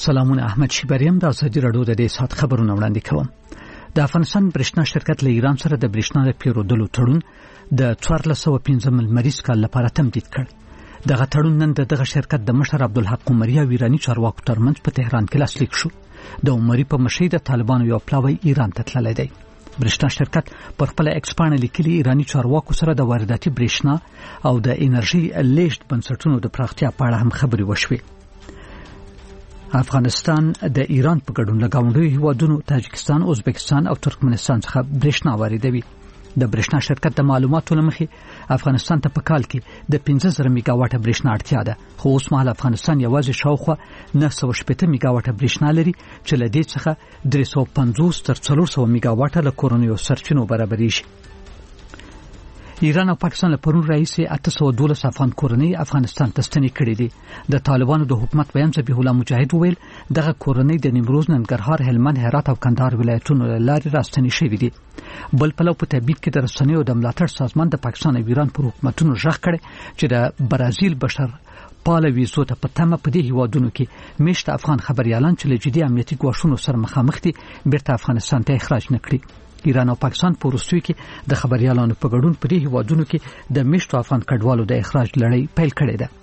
سلامونه احمد شیبریم د ازادي رادیو د دې سات خبرونه وړاندې کوم. د افغانستان برېښنا شرکت له ایران سره د برېښنا د پیرودلو تړون د 1415 لمریز کال لپاره تمدید کړ. دغه تړون نن دغه شرکت د مشر عبدالحق عمری او ایرانی چارواکو ترمنځ په تهران کې لاسلیک شو. د عمری په مشرۍ د طالبانو یو پلاوی ایران ته تللی دی. برېښنا شرکت پر خپل ایکسپانه لیکلي ایرانی چارواکو سره د وارداتي برېښنا او د انرژي لیږد بنسټونو د پراختیا په اړه هم خبرې وشوې. افغانستان د ایران په ګډون له ګاونډیو هیوادونو تاجکستان، ازبکستان او ترکمنستان څخه برېښنا واردوي. د برېښنا شرکت د معلوماتو له مخې افغانستان ته په کال کې د 15000 میگا واټه برېښنا اړتیا ده، خو اوس مهال افغانستان یوازې شاوخوا 980 میگا واټه برېښنا لري چې له دې څخه 350 تر 400 میگا واټه له کورنیو سرچینو برابرېږي. ایران او پاکستان له پرون راهیسې 812 افغان کورنۍ افغانستان ته ستنې کړې دي. د طالبانو د حکومت بیان ذبیح الله مجاهد وویل دغه کورنۍ د نیمروز، ننګرهار، هلمند، هرات او کندهار ولایتونو له لارې راستنې شوې دي. بل پلو په تبعید کې د رسنیو د ملاتړ سازمان د پاکستان او ایران پر حکومتونو ژغ کړي چې د برازیل بشر پاله ویزو ته په تمه په دې هیوادونو کې میشت افغان خبريالان چې له جدي امنیتي ګواښونو سره مخامخ دي بیرته افغانستان ته اخراج نکړي. ایران او پاکستان په وروستیو کې د خبريالانو په ګډون په دې هیوادونو کې د میشتو افغان کډوالو د اخراج لړۍ پیل کړې ده.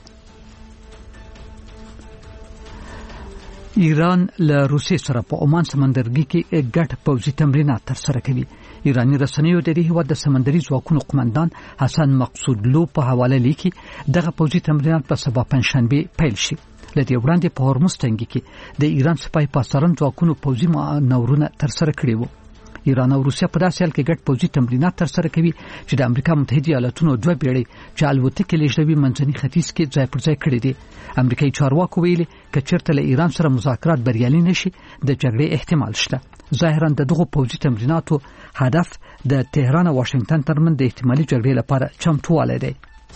ایران له روسیې سره په عمان سمندرګي کې ګډ پوځي تمرینات ترسره کوي. ایرانی رسنیو د دې هیواد د سمندري ځواکونو قومندان حسن مقصودلو په حواله لیکي دغه پوځي تمرینات په سبا پنځشنبه پیل شي. لدې وړاندې په هرمز تنګي کې د ایران سپای پاسداران ځواکونو پوځي مانورونه ترسره کړي وو. ایران او روسیا په داسې حال کې ګډ پوځي تمرینات ترسره کوي چې د امریکا متحده ایالاتونو دوه بیړۍ چې الوتکې لېږدوي منځني ختیځ کې ځای پر ځای کړي دي. امریکایي چارواکو ویلي که چېرته له ایران سره مذاکرات بریالي نشي د جګړې احتمال شته. ظاهرا دغه پوځي تمریناتو هدف د تهران او واشنگټن ترمنځ د احتمالي جګړې لپاره چمتووالی دی.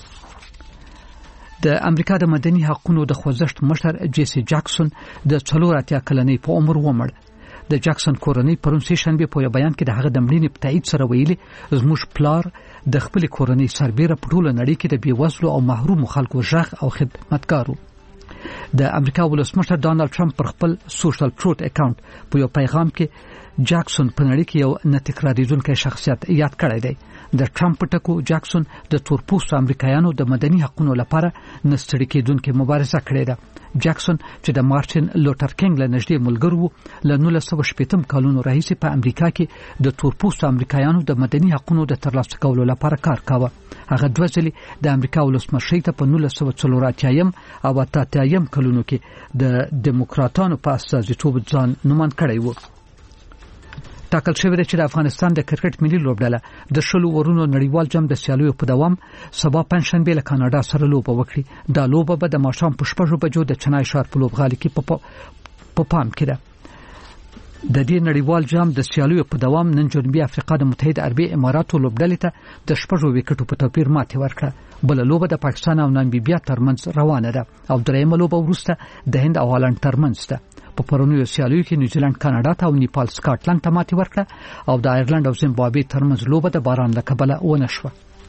د امریکا د مدني حقوقو د خوځښت مشر جیسی جاکسون د 84 کلنۍ په عمر ومړ. د جاکسون کورنۍ پرون سه شنبه په بیان کې د هغه د مړینې په تایید سره ویلي زموږ پلار د خپل کورنۍ سربېره په ټوله نړۍ کې د بیوزلو او محرومو خلکو ژغ او خدمتګارو. د امریکا ولسمشر ډانلډ ټرمپ پر خپل سوشل ټروت اکاونټ په یو پیغام کې جاکسون په نړۍ کې یو نتکراریدونکی شخصیت یاد کړی دی. د ټرمپ ټکو جاکسون د تورپوستو امریکایانو د مدني حقوقو لپاره نستړي کېدونکې مبارزه کړې ده. جاکسون چې د مارټین لوتر کینګ له نږدې ملګری وو له 1960 کلونو راهیسې په امریکا کې د تورپوستو امریکایانو د مدني حقوقو د ترلاسه کولو لپاره کار کاوه. هغه دوه ځلې د امریکا ولسمشرۍ ته په 1984 او 88 کلونو کې د دموکراتانو په استازیتوب ځان نوماند کړی وو. ټاکل شوی دی چې د افغانستان د کرکټ ملي لوبډله د 10 ورونو نړیوال جام د سیالیو په دوام سبا پنځشنبه له کاناډا سره لوبه وکړي. دا لوبه به د ماښام په 6 بجو د چنای ښار په لوبغالي کې په پام کې ده. د دې نړیوال جام د سیالیو په دوام نن جنوبي افریقا د متحده عربي اماراتو لوبډلې ته د 6 وکټو په توپیر ماتې ورکړه. بل لوبه د پاکستان او نامبیا ترمنځ روانه ده او درېیمه لوبه وروسته د هند او هالند ترمنځ ده. په پرونیو سیالیو کې نیوزیلند کاناډا ته او نیپال سکاټلند ته ماتې ورکړه او د آیرلند او زیمبابوې ترمنځ لوبه د باران له کبله ونه شوه.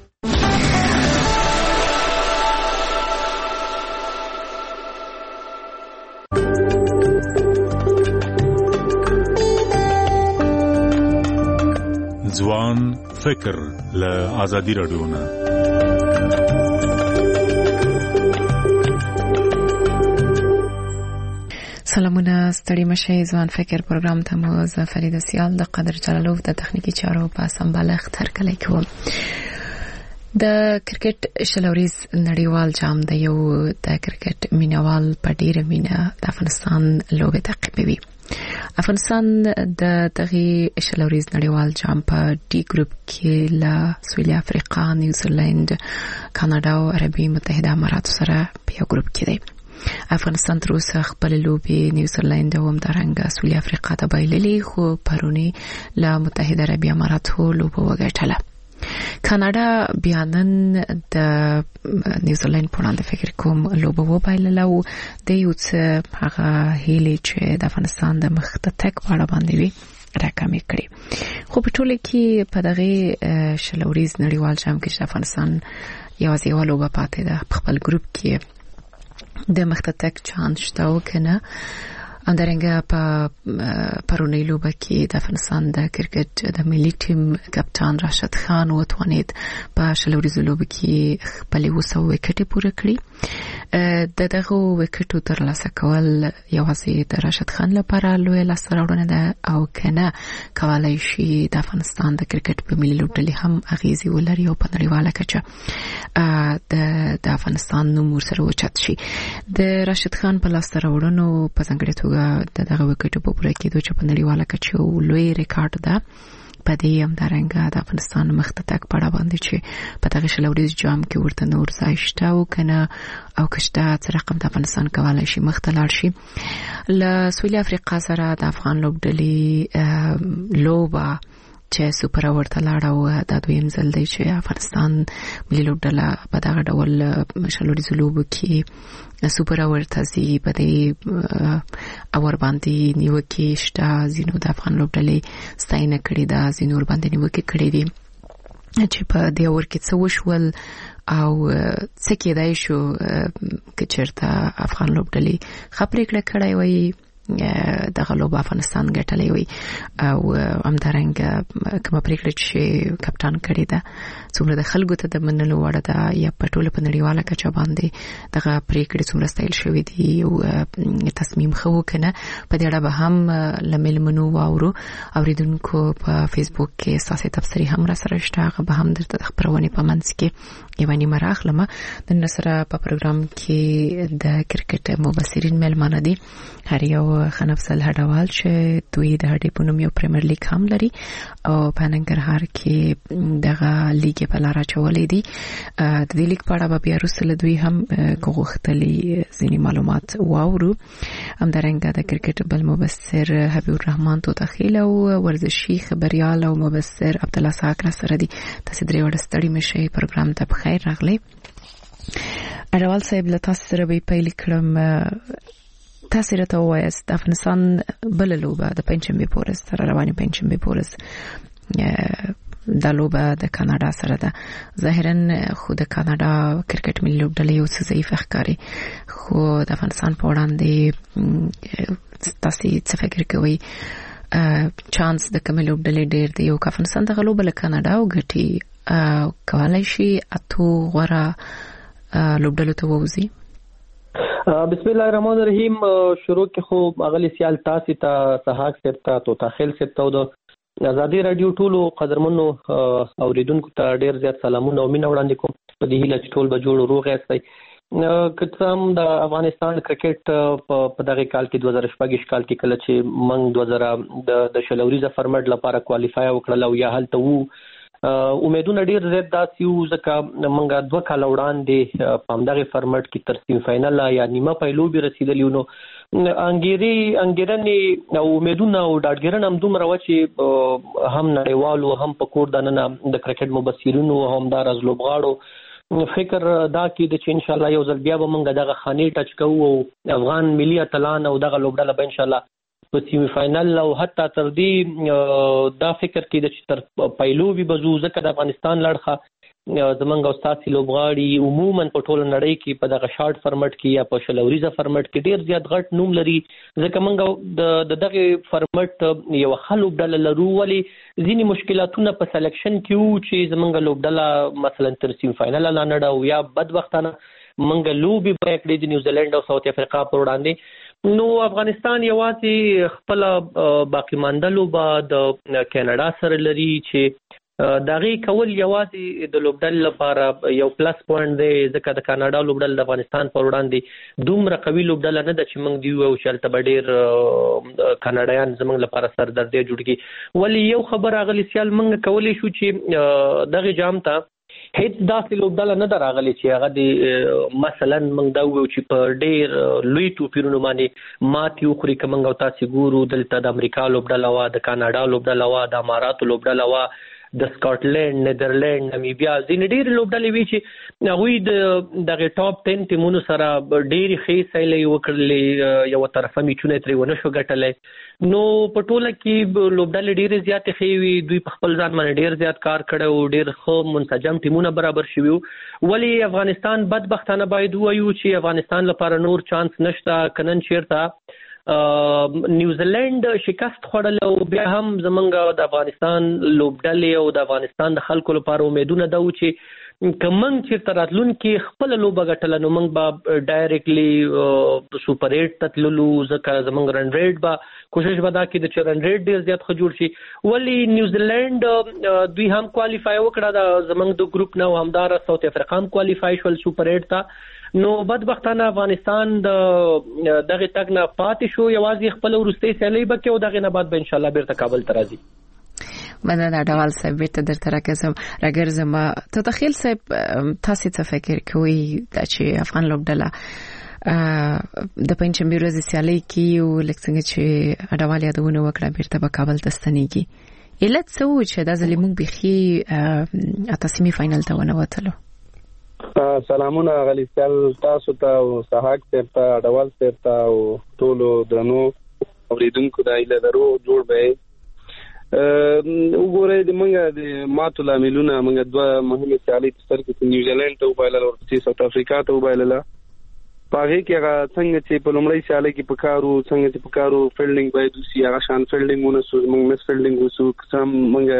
ځوان فکر له ازادي رادیو نه سلامونه، ستړي مشي. ځوان فکر پروګرام ته مو زه فریده سیال د قدر جلالوف د تخنیکی چارو په سمبالښت هرکلی کوم. د کرکټ شلوریز نړیوال جام د یو د کرکټ مینوال په ډیره مینه د افغانستان لوبه تعقیبوي. افغانستان د دغه شلوریز نړیوال جام په ډي ګروپ کې له سویلي افریقا، نیوزیلند، کاناډا او عربي متحده اماراتو سره په یو ګروپ کې دی. افغانستان تر اوسه خپل لوبې نیوزیلند او همدارنګه سویلي افریقا ته بایللې، خو پرونی له متحده عربي اماراتو لوبه وګټله. کاناډا بیانن د نیوزیلند په وړاندې فکر کوم لوبه وبایلله او د یو څه هغه هیلې چې د افغانستان د مخته تک په اړه باندې وي راکمې کړې. خو په ټوله کې په دغه شلوریز نړیوال جام کې چې افغانستان یوازې یو لوبه پاتې ده په خپل ګروپ کې د مخته تک چانس شته او کنه اندرنګه په پرونی لوبه کې د افغانستان د کرکټ د ملي ټیم کپتان راشد خان وتوانید په شلوريز لوبه کې خپل 200 وکټ پوره کړی دغه وکټو ترلاسه کول یوازې د راشد خان لپاره لوی لاسته راوړنه ده او کنه کولای شي د افغانستان د کرکټ په ملي لوبډلې هم اغیزي ولري او په نړیواله کچه د افغانستان نوم ورسره وچت شي د راشد خان په لاسته راوړنو په ځانګړي توګه دغه وکټو په پوره کېدو چې په نړیواله کچه لوی ریکارډ ده په دې هم درنګه د افغانستان مخته تک پړه باندې چې په دغه شلوريز جام کې ورته نور ځای شته او کنه او کشته چې رقم د افغانستان کولای شي مخته لاړ شي له سویل افریقا سره د افغان لوبډلې لوبه چې سوپر ورته لاړ او د دویم ځل دی چې افغانستان ملي لوبډله په دغه ډول شلوريز لوبو کې سوپر ورته زی په دې اور باندې نیوکه شته زینو د افغان لوبډلې ستاینه کړې ده زینو ور باندې نیوکه کړې دي چې په دې اور کې څه وشول او څه کېدای شو چې چیرته افغان لوبډلې خبرې کړې وي دغه لوبه افغانستان ګټلې وي او همدارنګه کومه پریکړه چې کپتان کړی ده څومره د خلکو ته د منلو وړ ده یا په ټوله په نړیواله کچه باندې دغه پریکړې څومره ستایل شوې دي او تصمیم خو کنه په دې اړه به هم لملمنو واورو اوریدونکو په فیسبوک کې ساسي تبصري هم را سره شته هغه به هم د خبرونه په منځ کې یوانی مراخلمه د نصره په پروګرام کې د کرکټ مبصرین ملمانه دي هر یو خنفسل هډوال چې دوی د هډې په نوم یو پریمیر لیګ هم لري او په ننګرهار کې دغه لیګ په لار اچولې دي د دې لیګ په اړه بیا وروسته دوی هم کوغختلي ځینې معلومات واورو همدارنګه د کرکټ بل مبصر حبیب الرحمن توتخیل او ورزشي خبريال او مبصر عبد الله ساکر سره دي تاسو درې وړ ستړي مشه پروګرام ته بخیر راغلی اړوال صاحب له تاسو سره به پیل کړم تاسو راته وایاست د افغانستان بل لوبه د پنځمبه پورز سره روانه پنځمبه پورز د لوبه د کاناډا سره ده ظاهرا خو د کاناډا کرکټ ملي لوبډلې یو څه ضعیف ښکاري خو د افغانستان په وړاندې تاسو څه فکر کوئ چانس د کوم لوبډلې ډېر دی او افغانستان د غلوبه له کاناډا او ګټي کولای شي اته غوړه لوبډلې ته ووزي بسم الله الرحمن الرحیم شروع کې خو اغلی سیال تاسو ته صحاق سپتا توتاخیل سپتا د ازادي رادیو ټولو قدرمنو اوریدونکو ته ډیر زیات سلامونه او مینه وړاندې کوم په دې هیله چې ټول به جوړ روغ یاستئ کتم د افغانستان کرکټ په دغه کال کې 2014 کال کې کله چې موږ 2000 د شلوريزه فارمټ لپاره کوالیفای وکړل او یا هلته وو امیدونه ډیر زیات داسې وو ځکه موږ 2 کال وړاندې په همدغه فارمټ کې تر سیم فائنل یا نیمه پایلو به رسیدلی نو انګیرنې او امیدونه او ډاډګرن هم دومره و چې هم نړیوالو هم په کور دننه د کرکټ مبصرینو هم د راز لوبغاړو فکر دا کې د چې ان شاء الله یو ځل بیا به موږ دغه خاني ټچ کوو او افغان ملي اتلان او دغه لوبډله به ان شاء الله په سیمی فائنل او حتی تر دې دا فکر کې د تر پایلو به بزو ځکه د افغانستان لړخه زمونږ استاد لوبغاړي عموما په ټوله نړۍ کې په دغه شارټ فارمټ کې یا په شلوريزه فارمټ کې ډیر زیات غټ نوم لري ځکه موږ د دغه فارمټ یو خلوبډله لرو ولې ځینې مشکلاتونه په سلیکشن کې وو چې زمونږ لوبډله مثلا تر سیم فائنل لا نه او یا بدبختانه موږ لوبي بیک د نیوزیلند او ساوث افریقا پر وړاندې نو افغانستان یوازې خپل باقی مانده لوبه د کاناډا سره لري چې دغه کول یوازې د لوبډل لپاره یو پلس پوینټ دی ځکه د کاناډا لوبډل د افغانستان پر وړاندې دومره قوي لوبډل نه ده چې موږ دی او چې تل ډېر کاناډایان زموږ لپاره سردردي جوړ کی ولی یو خبر اغلی سیال موږ کولای شو چې دغه جام ته هیڅ داسې لوبډله نه دراغلي چې هغه د مثلا موږ دا وو چې په ډېر لوی ټوپیرونو باندې ماتي خوري کومه تاسو ګورو دلته د امریکا لوبډله وا د کاناډا لوبډله وا د امارات لوبډله وا د سکاټلند، نیدرلند، نامیبیا ځینې ډېر لوبډلې وی چې هغوی د ټاپ 10 ټیمونو سره ډېرې ښې سیالۍ وکړلې، یو طرفه میچونه ترې ونه شو ګټلی. نو په ټوله کې لوبډلې ډېرې زیاتې ښې وي، دوی په خپل ځان باندې ډېر زیات کار کړی او ډېر ښه منسجم ټیمونه برابر شوي وو. ولې افغانستان بدبختانه باید ووایو چې افغانستان لپاره نور چانس نشته. که نن چېرته نیوزیلند شکست خوړل او بیا هم زمونږ د افغانستان لوبډلې او د افغانستان د خلکو لپاره امیدونه ده چې که موږ چېرته راتلونکي خپله لوبه ګټله نو موږ به ډایرکټلی سوپر 8 ته تللو، ځکه زموږ رن ریټ به کوشش به دا کړي چې رن ریټ ډېر زیات ښه جوړ شي. ولې نیوزیلند دوی هم کوالیفای وکړه د زموږ د ګروپ نه، او همدارس ساوث افریقا هم کوالیفای شول سوپر 8 ته. نو بدبختانه افغانستان د دغه تګ نه پاتې شو، یوازې خپل وروستۍ سیالۍ به کوي او دغه نه بعد به ان شاء الله بیرته کابل ته راځي. مننه ډول صاحب، بیرته درته راګرځم. ته تخیل صاحب، تاسو څه فکر کوئ چې افغان لوبډله د پنځمې ورځې سیالۍ کې او لکه څنګه چې اډوال یادونه وکړه بیرته به کابل ته ستنېږي، علت څه و چې دا ځلې موږ بيخي اته سیمي فاینل ته ونه وتلو؟ سلامونه غلی سیال تاسو ته او صحاک صاحب ته، اډوال صاحب ته او ټولو درنو اوریدونکو د ایله درو جوړ به. وګورئ د موږ د ماتو لاملونه موږ دوه مهمه سیالۍ تر کې نیوزیلند ته وبایلل او ساوث افریقا ته وبایلل. پاره کې هغه څنګه چې په لومړی سیالۍ کې پکارو، څنګه چې پکارو فیلډینګ باید وسی، هغه شان فیلډینګ ونسو، موږ مس فیلډینګ وسو، قسم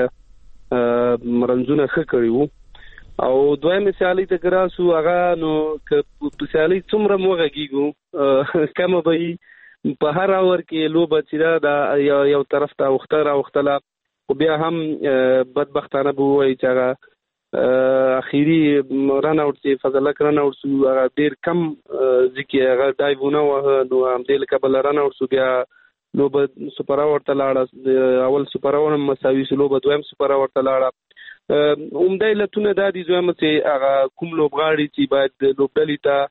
موږ مرنځونه ښه کړیو. او دویمه سیالۍ ته کراسو هغه نو په سیالۍ څومره موږ کم به په هر اور کې لوبه چې دا یو طرف ته وختره خو بیا هم بدبختانه به وایي چې هغه اخیری رن اوټ چې فضل الله رن اوټ سو هغه ډیر کم ځکه هغه دایونه وه، نو هم دل کبل رن اوټ سو بیا لوبه سپر اوټ ته لاړه، اول سپر اوټ مساوي سو لوبه دویم سپر اوټ ته لاړه. عمده علتونه دا دي چې هغه کوم لوبغاړي چې باید لوبډلې ته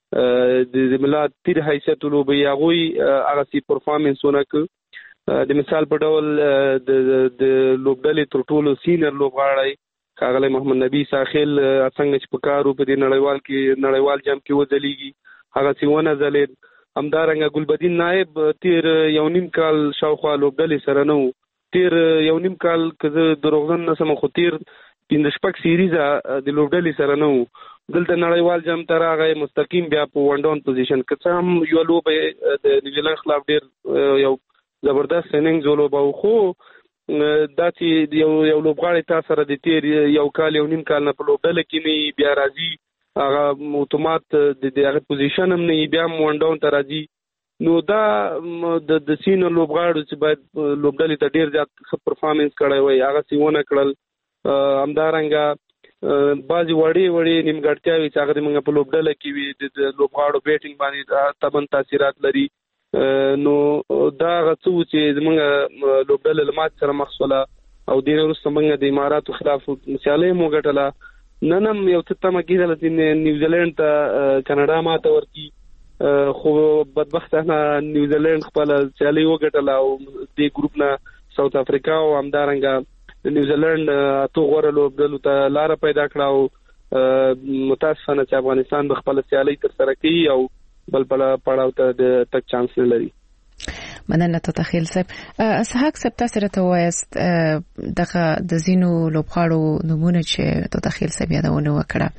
د ملت تیر حیثیت لوبي هغه سي پرفارمنس ونکړ. د مثال په ډول د لوبډلې تر ټولو سینر لوبغاړی ښاغلی محمد نبی ساحل څنګه چې په کارو په دې نړیوال جام کې وځلیږي هغه سی ونه ځلید. همدارنګه ګلبدین نائب تیر یو نیم کال شاوخوا لوبډلې سره نه و، تیر یو نیم کال که دروغجن نسم خو تیر 15 سیریز د لوبډلې سره نه و. دلته نړیوال جام ته راغی مستقیم بیا په ون ډاون پوزیشن کې، څه هم یو لوبه د نیوزیلند خلاف ډیر یو زبردست اننګز ولوبه، خو دا چې یو لوبغاړی تاسو سره د تیر یو کال یو نیم کال نه په لوبډله کې نه بیا راځي، هغه اتومات د هغه پوزیشن هم نه بیا ون ډاون ته راځي. نو دا د سینر لوبغاړو چې باید لوبډلې ته ډیر زیات ښه پرفارمنس کړی وای هغه سی ونه کړل. همدارنګه بعضی وړي نیمګړتیاوې چې هغه موږ په لوبډله کې وي د لوبغاړو بیټینګ باندې تبن تاثیرات لري. نو دا غڅو چې موږ لوبډله لمات سره مخصوله او د وروسته موږ د اماراتو خلاف سیالۍ مو ګټله. نن هم یو څه تمه کېدله چې نیوزیلند ته کاناډا ماته ورکړي، خو بدبختانه نیوزیلند خپل سیالۍ وګټله او د ګروپ نه ساوث افریقا او همدارنګه نیوزیلند اتو غوړه لوبډلو ته لار پیدا کړه او متاسفانه چې افغانستان به خپل سیالۍ تر سره کوي او بل پړاو ته د تک چانس نه لري. مننه ته تخیل صاحب. صحاک صاحب تاسو راته وایست دغه د زینو لوبغاړو نمونه چې ته تخیل صاحب یادونه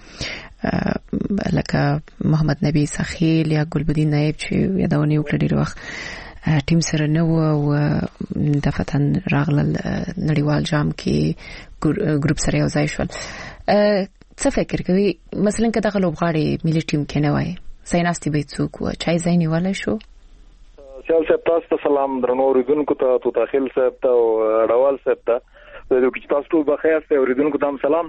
وکړه لکه محمد نبی ساحل یا ګلبدین نائب چې یادونه وکړه ډیر وخت ټیم سره نه و او د فتن راغلل نړیوال جام کې ګروپ سره یو ځای شول. څه فکر کوي مثلا که دغه لوبغاړي ملي ټیم کې نه وای سايناستي به څوک و چای ځای نیول شو؟ سیال صاحب تاسو ته سلام، درنو اوریدونکو ته، تو تاخیل صاحب ته او اډوال صاحب ته، د دوی تاسو ټول بخیر ته اوریدونکو ته سلام.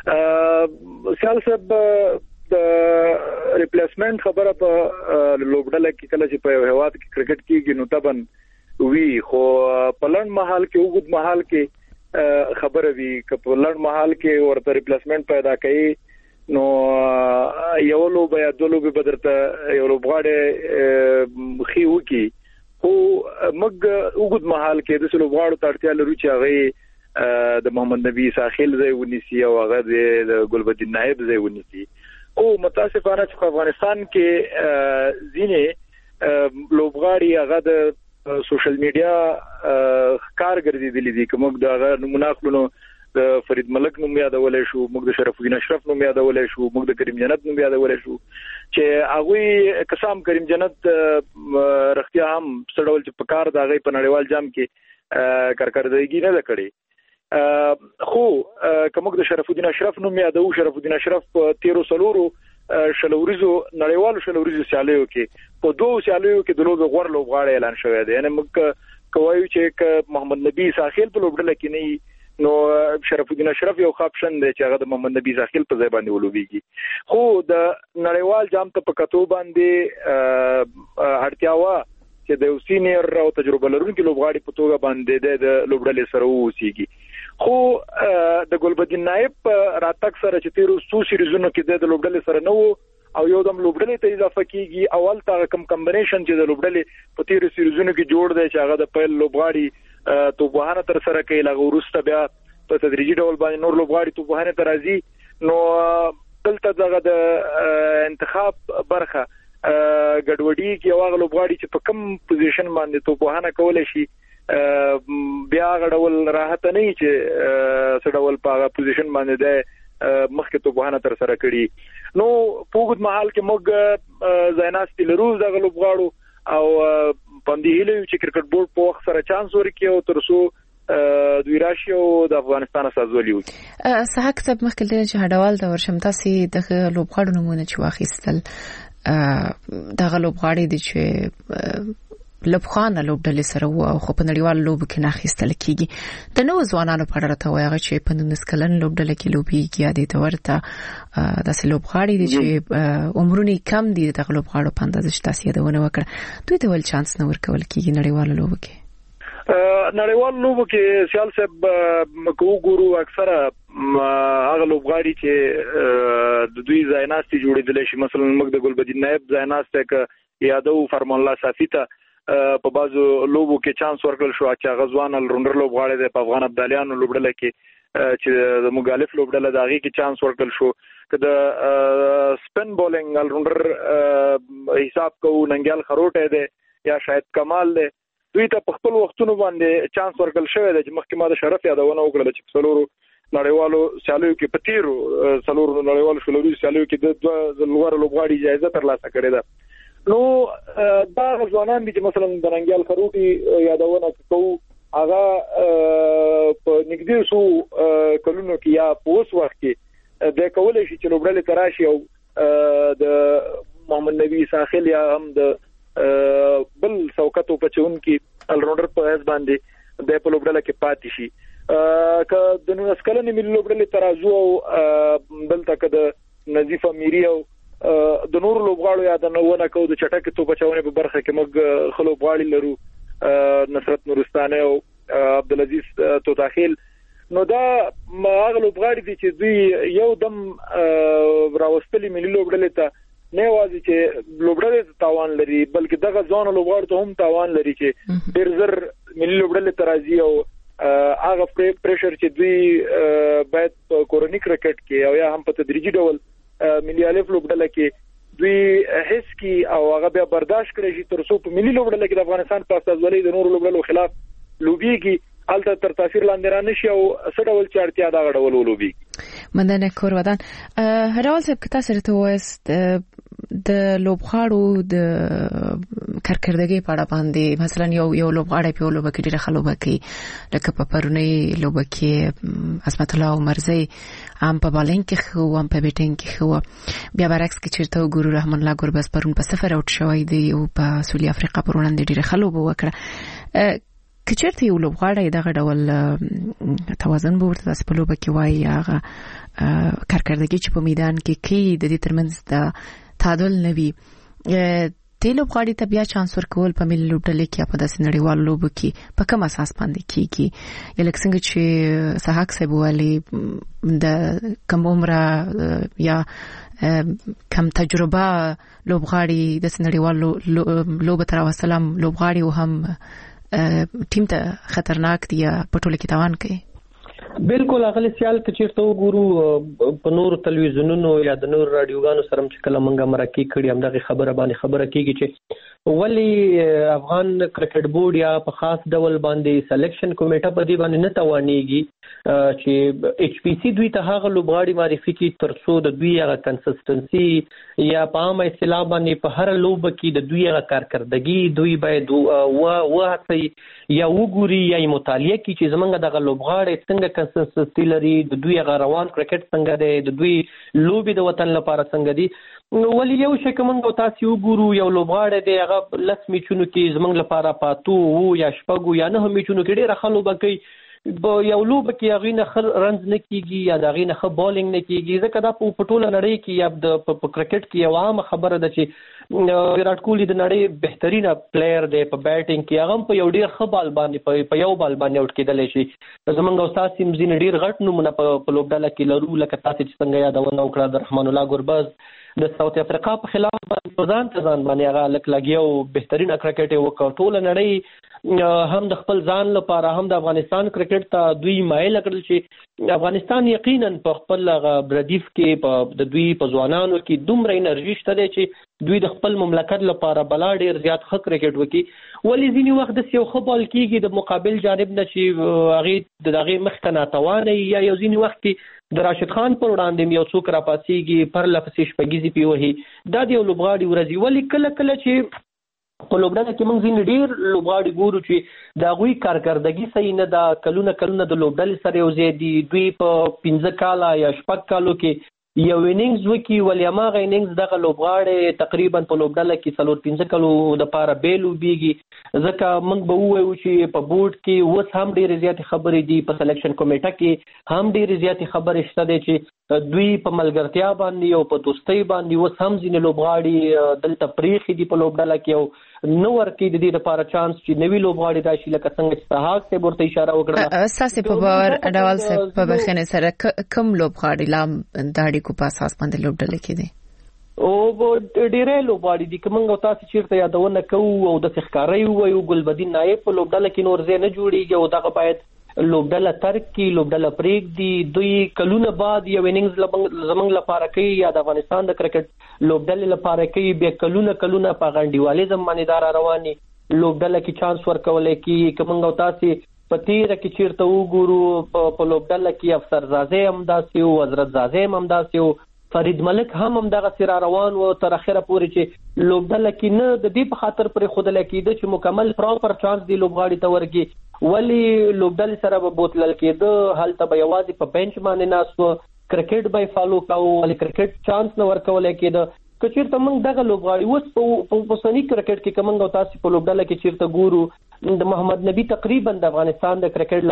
سیال صاحب د ریپلیسمنت خبره په لوبډله کې کله چې په هواد کې کرکټ کېږي نو تبن وی خو په لړن محل کې وګد محل کې خبره وی ک په لړن محل کې ورته ریپلیسمنت پیدا کړي نو یو لوب یا دوه لوب بدرته یو لوبغاړي خي وکي خو مګ وګد محل کې د لوبغاړو ترتیا لري چې هغه د محمد نبی ساحل ځای ونیسي او هغه د ګلبدین نائب ځای ونیسي او متاسفانه چې افغانستان کې ځینې لوبغاړي هغه د سوشل میډیا کار ګرځېدلي دي کوم د نمونه خلونو د فرید ملک نوم یادولای شو موږ د شرف الدین اشرف نوم یادولای شو موږ د کریم جنت نوم یادولای شو چې هغه قسم کریم جنت رختیا هم سړول چې پکار دا غي په نړیوال جام کې کارکردګي نه کړې خو کوم د شرف الدین اشرف نوم یادو شرف الدین اشرف 13 سلورو شلوريزو نړیوالو شلوريزو سیالیو کې په دوه سیالیو کې د لوبغاړو غوړ لوبغاړي اعلان شوی دی یعنی موږ کوایو چې محمد نبی ساحل په لوبډله کې نه نو شرف الدین اشرف یو خاپشن دی چې هغه د محمد نبی ساحل په ځای باندې ولوبيږي خو د نړیوال جام ته په کتو باندې اړتیاوا چې د سینیر او تجربه لرونکو لوبغاړي په توګه باندې د لوبډلې سره ووسیږي خو د ګلبدین نائب راتک سره چې تیرو سو سیریزونو کې د لوبډلې سره نو او یو دم لوبډلې ته اضافه کیږي اول تا کم کمبینیشن چې د لوبډلې په تیرو سیریزونو کې جوړ دی چې هغه د پیل لوبغاړي توبوهانه تر سره کوي لغه ورسته بیا په تدریجي ډول باندې نور لوبغاړي توبوهانه تر راځي نو دلته دغه د انتخاب برخه ګډوډي کې واغ لوبغاړي چې په کم پوزیشن باندې توبوهانه کول شي بیا غډول راحت نه چې سړول په پوزیشن باندې ده مخکې توبوهانه تر سره کړي نو په وګد محل کې موږ زیناستي لرو دغه لوبغاړو او پاندې هیله چې کرکټ بورډ په وخت سره چانس ورکړي او ترسو دوی راشي او د افغانستان سازولي وي صحاک صاحب مخکې چې هډوال د ورشمتا سي د لوبغاړو نمونه چې واخیستل دغه لوبغاړي دي چې لبخانه لوبډلې سره وو او خو په نړیوال لوب کې نه اخیستل کیږي د نو ځوانانو په اړه راته وایي چې په 19 کلن لوبډلې کې لوبيږي یا د ورته د لوبغاړي دي چې عمرونه کم دي د لوبغاړو په اندازه چې تاسو یادونه وکړه دوی ته ول چانس نه ورکول کیږي نړیوال لوب کې نړیوال لوب کې سیال صاحب مکو ګورو اکثره هغه لوبغاړي چې د دوی ځایناستي جوړېدل شي مثلا موږ د ګلبدین نائب ځایناسته ک یادو فرمان الله صافیته په بازو لوبو کې چانس ورکړل شو چې غزوان الروندر لوبغاړي د افغان ابدالیانو لوبډله کې چې د مغالف لوبډله داغي کې چانس ورکړل شو کله سپن بولینګ الروندر حساب کو ننګال خروټه ده یا شاید کمال ده دوی ته په خپل وختونو باندې چانس ورکړل شوی دی چې مخکې ما د شرف یادونه وکړه چې څلورو نړیوالو سیالیو کې پتیرو څلورو نړیوالو شلوري سیالیو کې د لوړ لوبغاړي جایزه ترلاسه کړې ده نو دا ځوانان دي چې مثلا د ننګال خروټي یادونه کوي هغه په نږدې سو کلونو کې یا په اوس وخت کې د کولای شي چې لوبډلې تراشي او د محمد نبی ساحل یا هم د بل سوکتو پچون کې الراوندر په اس باندې د په لوبډله کې پاتې شي ک د نو اسکلنې ملي لوبډلې ترازو او دلته ک د نظیف امیری او د نور لوبغاړو یادونه کو د چټک تو بچاونه په برخه کې موږ خلو غاړي لرو نصرت نورستانه او عبد العزيز توتاخیل نو دا هغه لوبغاړي دي چې دوی یو دم راوستلي ملي لوبډلې ته نه وازي چې لوبډلې تاوان لري بلکې دغه ځوان لوبغاړو ته هم تاوان لري چې ډیر زر ملي لوبډلې ترازی او هغه پریشر چې دوی باید کورونی کرکټ کې او یا هم په تدریجي ډول ملي الف لوبډله کې دوی هیڅ کی او هغه بیا برداشت کړی چې تر څو په ملي لوبډله کې د افغانستان په استازولۍ د نورو لوبډلو خلاف لوبيږي الته تر تاثیر لاندې را نشي او سړول چارتیا دا غړول لوبي مننه کور ودان هرول څه کتا سره ته وست د لوبغاړو د کارکردګي په اړه باندې مثلا یو لوبغاړی په لوبه کې ډیره خلوبه کوي لکه په پرونی لوبه کې عصمت الله عمرزی هم په بالینګ کې خو هم په بیټینګ کې خو بیا برعکس کې چیرته ګورو رحمان الله ګوربس پرون په سفر اوټ شوی دی او په سویل افریقا پر وړاندې ډیره خلوبه وکړه کچرته یو لوبغاړی دغه ډول توازن به ورته په لوبه کې وایي هغه کارکردګي چې په میدان کې کوي د دې ترمنځ د تعادل نوي ته لوبغاړي ته بیا چانس ورکول په ملي لوبډلې کې په داسې نړیوال لوبو کې په کوم اساس باندې کیږي یلکه څنګه چې صحاک صاحب والی د کوم عمره یا کم تجربه لوبغاړي د نړیوال لوب تر وسلام لوبغاړي او هم ټیم ته خطرناک دی په ټوله کې توان کوي بالکل اغلی سیال کې چیرته وګورو په نور تلویزیونونو یا د نور رادیوګانو سره چې کله مونږه مرکه کړي هم دغه خبره باندې خبره کیږي چې ولی افغان کرکټ بورډ یا په خاص ډول باندې سلیکشن کمیټه په دې باندې نه توانېږي چې ایچ پی سی دوی ته هغه لوبغاړي معرفي کړي ترڅو د دوی هغه کنسستنسي یا په عامه اصطلاح باندې په هر لوبه کې د دوی هغه کارکردګي دوی باید وهڅي یا وګوري یا مطالعه کړي چې زمونږ دغه لوبغاړي څنګه کنسستنسي لري د دوی هغه روان کرکټ څنګه دی د دوی لوبي د وطن لپاره څنګه دي ولی یو شي کومه تاسو وګورو یو لوبغاړی دی هغه لس میچونو کې زمونږ لپاره پاتو یا شپږو یا نه میچونو کې ډېر ښه لوبه کوي یو لوبه کې هغه نه رنز نه کیږي یا دغه نه ښه بالینګ نه کیږي ځکه دا په ټوله نړۍ کې یا د کرکټ کې یو عام خبره ده چې ویرات کوهلی د نړۍ بهترینه پلیئر دی په بیټینګ کې هغه په یو ډیر ښه بال باندې په یو بال باندې اوټ کېدلی شي زمونږ استاد سیمزین ډیر غټ نومونه په لوبډله کې لرو لکه تاسو چې څنګه یادونه وکړه د رحمان الله ګربز د ساوث افریقا په خلاف باندې ځان باندې هغه لک لګیو بهترین کرکټ وکړ ټول نړۍ هم د خپل ځان لپاره هم د افغانستان کرکټ ته دوی مایل کړل چې افغانستان یقینا په خپل بردیف کې د دوی په ځوانانو کې دومره انرژي شته چې دوی د خپل مملکت لپاره بلا ډیر زیات ښه کرکټ وکړي ولی ځینی وخت د یو ښه بال کېږي د مقابل جانب نه چې هغه دغه مخ ته ناتوانه یا یو ځینی وخت کې د راشد خان پر وړاندې یو څوک را پاسيږي پر لپسې شپږیزي پیوهي دا د یو لوبغاړي ورځي ولی کله کله چې په لوبډله کې موږ ځین ډیر لوبغاړي ګورو چې دا غوي کارکردګي صحیح نه دا کلونه د لوبډلې سره یو ځای دي دوی په 15 کاله یا 6 کالو کې یو اننګز وکي ولې ماغه اننګز دغه لوبغاړي تقریبا په لوبډله کې 15 کالو د پاره بیلو بیږي ځکه موږ به وایو چې په بورډ کې اوس هم ډېر زیات خبرې دي په سلیکشن کمیټه کې هم ډېر زیات خبرې شته دي چې دوی په ملګرتیا باندې او په دوستۍ باندې اوس هم ځینې لوبغاړي دلته پریخي دي په لوبډله کې او نو ورکې د دې لپاره چانس چې نوی لوبغاړي راشي لکه څنګه چې سهاق ته ورته اشاره وکړه اساسي په باور اډوال صاحب په بخنه سره کم لوبغاړي لام داړي کو په اساس باندې لوبډله کې دي او ډېرې لوبغاړي دي کومه تاسو چیرته یادونه کوو او د ښکارای وو ګلبدین نایب په لوبډله کې نور ځای نه جوړیږي او دغه باید لوبډله ترک کی لوبډله پریک دی دوی کلونه بعد یو اننګز زمنګ لپاره کوي یا د افغانستان د کرکټ لوبډله لپاره کوي به کلونه په غنډیوالې زمانیدار رواني لوبډله کې چانس ورکول کی کومه تاسو پتیره کې چیرته وګورو په لوبډله کې افسر زازه هم داسي او حضرت زازه هم داسي او فرید ملک هم دغه سره روان و تر اخره پورې چې لوبډله کې نه د دې په خاطر پر خود لکېده چې مکمل پراپر چانس دی لوبغاړي ته ورګي ولی لوبډله سره به بوتلل کېده حالت به یوازې په بنچ باندې ناسو کرکټ به فالو کاوه ولی کرکټ چانس نه ورکول کېده کچیرته موږ دغه لوبغاړي اوس په پوسنی کرکټ کې کومه تاسو په لوبډله کې چیرته ګورو د محمد نبی تقریبا د افغانستان د کرکټ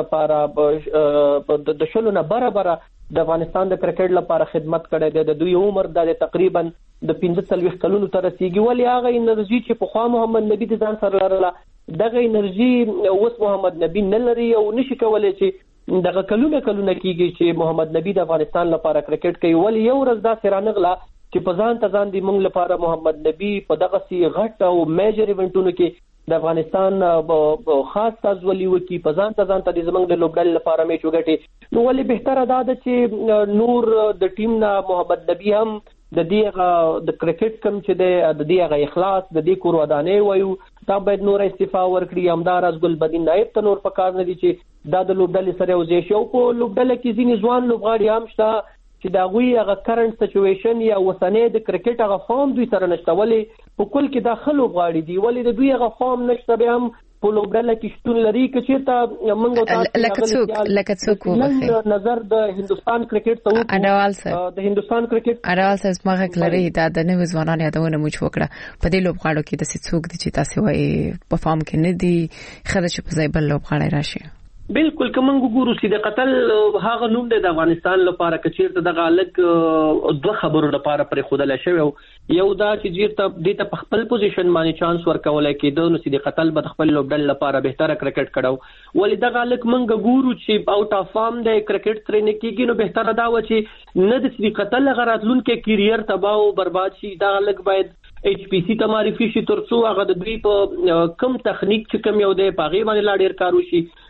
لپاره د شلو نه برابر د افغانستان د کرکټ لپاره خدمت کړی دی د دوی عمر د تقریبا د 15 کلونو تر رسیدي ولی هغه انرژي چې په خوا محمد نبی د ځان سره لرله دغه انرژي اوس محمد نبی نه لري او نشي کولای چې دغه کلونه کېږي چې محمد نبی د افغانستان لپاره کرکټ کوي ولی یو ورځ دا سرانغله چې په ځان دي موږ لپاره محمد نبی په دغه سي غټ او میجر ایونټونو کې د افغانستان خاص تازولي وکي په ځان ته د زمنګ د لوبډل لپاره میچ وګټي نو ولې بهتره ده چې نور د ټیم نه محمد نبی هم د دې د کرکټ کم چې د دې اخلاص د دې کور ودانې وایو دا باید نور استعفا ورکړي همدار از ګلبدین نایب ته نور پکار نه دي چې دا د لوبډل سره وځي شو په لوبډل کې ځینې ځوان لوبغاړي هم شته چې دا غوي هغه کرنٹ سچويشن یا وسنې د کرکټ هغه فارم دوی سره نشته ولی په کل کې داخلو غاړي دی ولی د دوی هغه فارم نشته به هم په لوبډله کې شتون لري چې ته موږ لکه څوک وبخي نظر د هندستان کرکټ ته اډوال صاحب د هندستان کرکټ اډوال صاحب ماغه کلري دا د نوې ځوانانو یادونه موږ وکړه په دې لوبغاړو کې د څوک دي چې تاسو وايي په فارم کې نه دي خدای چې په ځای بل لوبغاړي راشي بالکل کومه ګورو چې د قتل هغه نوم د افغانستان لپاره کچیرته د غالک دوه خبرو لپاره پر خودل شوی یو دا چې چیرته د خپل پوزیشن باندې چانس ورکول کېده نو چې د قتل به خپل لوبډل لپاره بهتره کرکټ کړو ولې د غالک منګ ګورو چې اوټ اف فارم د کرکټ ترې نه کېږي نو بهتره دا و چې نه د قتل غراتلون کې کیریئر تباہ او برباد شي دا غالک باید ایچ پی سی ته معرفي شي ترڅو هغه د دوی په کم تخنیک چې کم یو دی په غي باندې لا ډیر کار وشي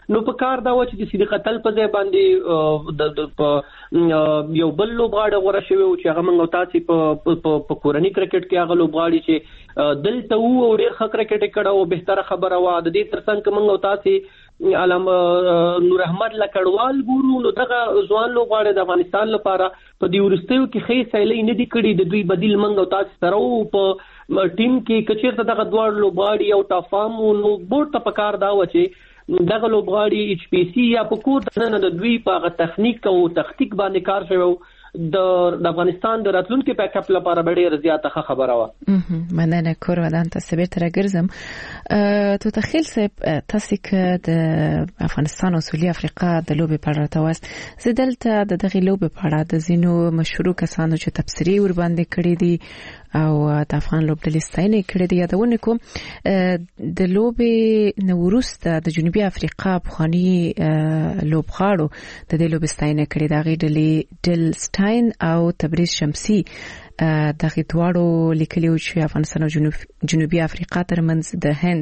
نو په کار دا و چې د قتل په ځای باندې د یو بل لوبغاړی غوړه شوی او چې هغه موږ تاسو په کورنۍ کرکټ کې هغه لوبغاړي چې دلته وو او ډېر ښه کرکټ کړه او بهتره خبره و د دې ترڅنګ موږ تاسو علامه نور احمد لکړوال ګورو نو دغه ځوان لوبغاړي د افغانستان لپاره په دې ورستیو کې خې سایلې نه دي کړي د دوی بدیل موږ تاسو سره او په ټیم کې کچېرته دغه دوه لوبغاړي او تفاهم نو بورډ ته پکار دا و چې دغه لوبغاړي ایچ پی سی یا په کور نه د دوی په تخنیک او تخنیک باندې کار شوی د افغانستان د راتلونکو بیک اپ لپاره ډېر زیاته خبره و مننه کور ودان تاسو به تر ګرځم تو تخیل سه تاسو کې د افغانستان او سویلي افریقا د لوبې په اړه تواست زدلته د دغه لوبې په اړه د زینو مشهور کسانو چې تفسیری ور باندې کړی دي او د افغان لوبډلې ستاینه کړې دي یادونه کوم د لوبې نوروسته د جنوبي افریقا بخاني لوبغاړو د دې لوبې ستاینه کړې د غېډلې ډل ستاین او تبریز شمسي دغه دواړو لیکلي چې افغانستان او جنوبي افریقا ترمنځ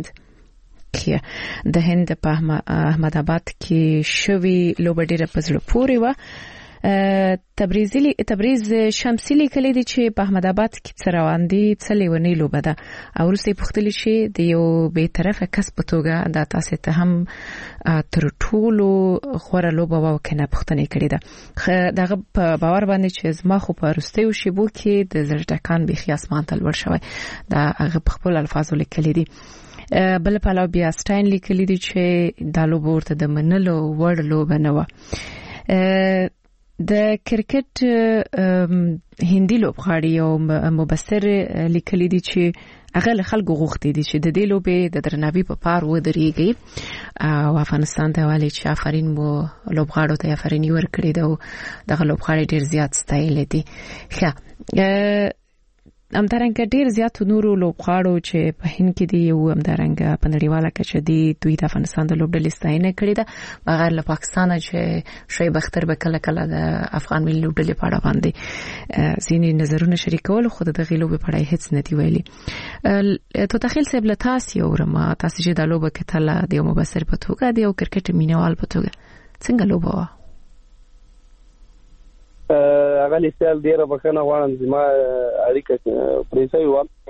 د هند په احمد آباد کې شوی لوبه ډیره په زړه پورې و تبریز شمسي لیکلي دي چې په احمد آباد کې څروان دي څلېونی لوبه ده او وروسته پختلی شي د یو به طرفه کس په توګه د تاسو ته هم تر ټولو خوره لوبه وکنه پختنې کړې ده دغه په باور باندې چې زما خو په وروسته شیبو کې د زړټکان بخي اسمان ته لور شوی دا هغه په خپل الفاظو لیکلي دي بل په علاوه بیا سټاین لیکلي دي چې د لوبو ورته د منلو وړ لوبه نه و د کرکټ هندي لوبغاړي او مبصر لیکلي دي چې هغه خلکو غوښتي دي چې د دې لوبې د درناوي په پار ودرېږي او افغانستان ته والی چې آفرین مو لوبغاړو ته آفرین ورکړي دا دغه لوبغاړي ډیر زیات ستایل دي ښه همدارنګه ډیر زیات نورو لوبغاړو چې په هند کې دي او همدارنګه په نړیواله کچه دي دوی د افغانستان د لوبډلې ستاینه کړې ده بغیر له پاکستان چې شعیب اختر به کله کله د افغان ملي لوبډلې په اړه باندې ځینې نظرونه شریکول خو د دغه لوبې په اړه هیڅ نه دی ویلي تو تخیل سیب له تاسو ورما تاسو چې د لوبه کې تل د مبصر په توګه دی او کرکټ مینوال په توګه څنګه لوبه هغه لیستل ډیره بخنه غواړم چې ما اړیکه پریسای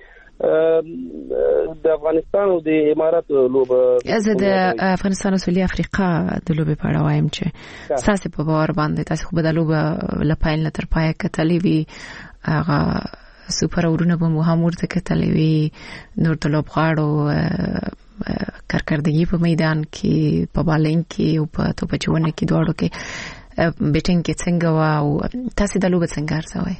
و د افغانستان او د امارات لوبه زه د افغانستان او سویلي افریقا د لوبې په اړه وایم چې تاسو په باور باندې تاسو خو به د لوبه لپاره نه تر پای کتلې وی هغه سوپر اورونه به مو هم ورته کتلې وی نور د لوبغاړو کارکردګي په میدان کې په بالینګ کې او په توپچونه کې دواړو کې بیټینګ کې څنګه وا او تاسو د لوبه څنګه ارزوي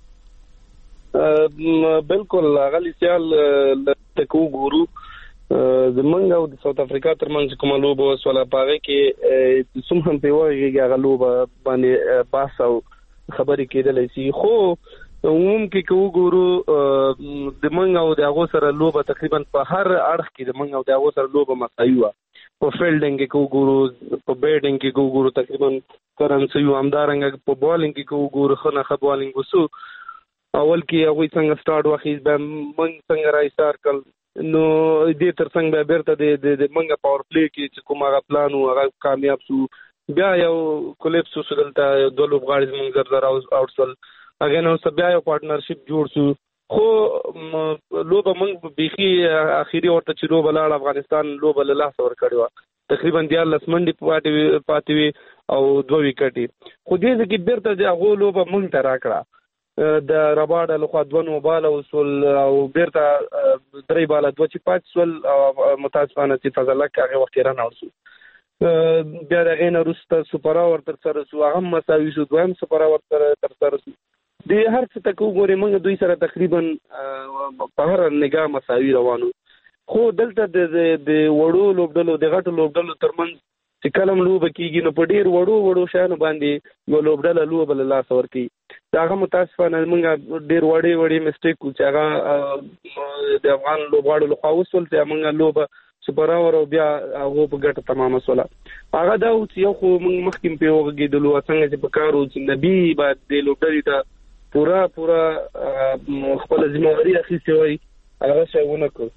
بالکل غلی سیال تکو ګورو زمونږ او د ساوث افریقا ترمنځ کومه لوبه وسوله پاره کې سم هم په وایي هغه لوبه باندې پاس او خبرې کېدلې شي خو کې کو ګورو د منګ او د هغه سره لوبه تقریبا په هر اړخ کې د منګ او د هغه سره لوبه مساوي و په فیلډینګ کې کو ګورو په بیټینګ کې کو ګورو تقریبا کرنسي یو همدارنګ په بالینګ کې کو ګورو خنه خبالینګ وسو اول کې هغه څنګه سٹارټ واخیز به منګ څنګه راي سٹارټ کړ نو دې ترڅنګ به بیرته د منګ پاور پلی کې چې کومه پلان او هغه کامیاب شو بیا یو کولیپس وسدلته د لوبغاړي منګ زر اوټسل اګه نو بیا یو پارټنرشپ جوړ شو خو لوبه موږ بيخي اخیری ورته چې لوبه لاړ افغانستان لوبه له لاس ور کړو تقریبا 14 منډي پاتې او 2 وکټي خو دې ځکه بیرته د هغه لوبه موږ ته راکړه د رباډ له خوا 2 بالا وصول او بیرته 3 بالا 2 چې 5 سول متاسفانه چې فضل کې هغه وخت رانه ورسو بیا دغه نه روسته سپر اور تر سره سو هغه مساوي شو دویم سپر اور تر سره سو د هر څه تکو ګورې موږ دوی سره تقریبا په هر نگاه مساوي روانو خو دلته د وړو لوبډلو د غټو لوبډلو ترمنځ چې کلم لوب کیږي نو په ډیر وړو شانو باندې یو لوبډله لوب له لاس ورکی داغه متاسفانه موږ ډیر وړي میسټیک چې هغه د افغان لوبغاړو له خوا وصول ته موږ لوب سپر اور بیا هغه په ګټه تمامه سوله هغه دا چې یو خو موږ مخکې په وګیدلو څنګه چې په کارو چې نبی بعد د لوبډلې ته پورا خپل ذمہواری اخیستې وای هغه څنګه کو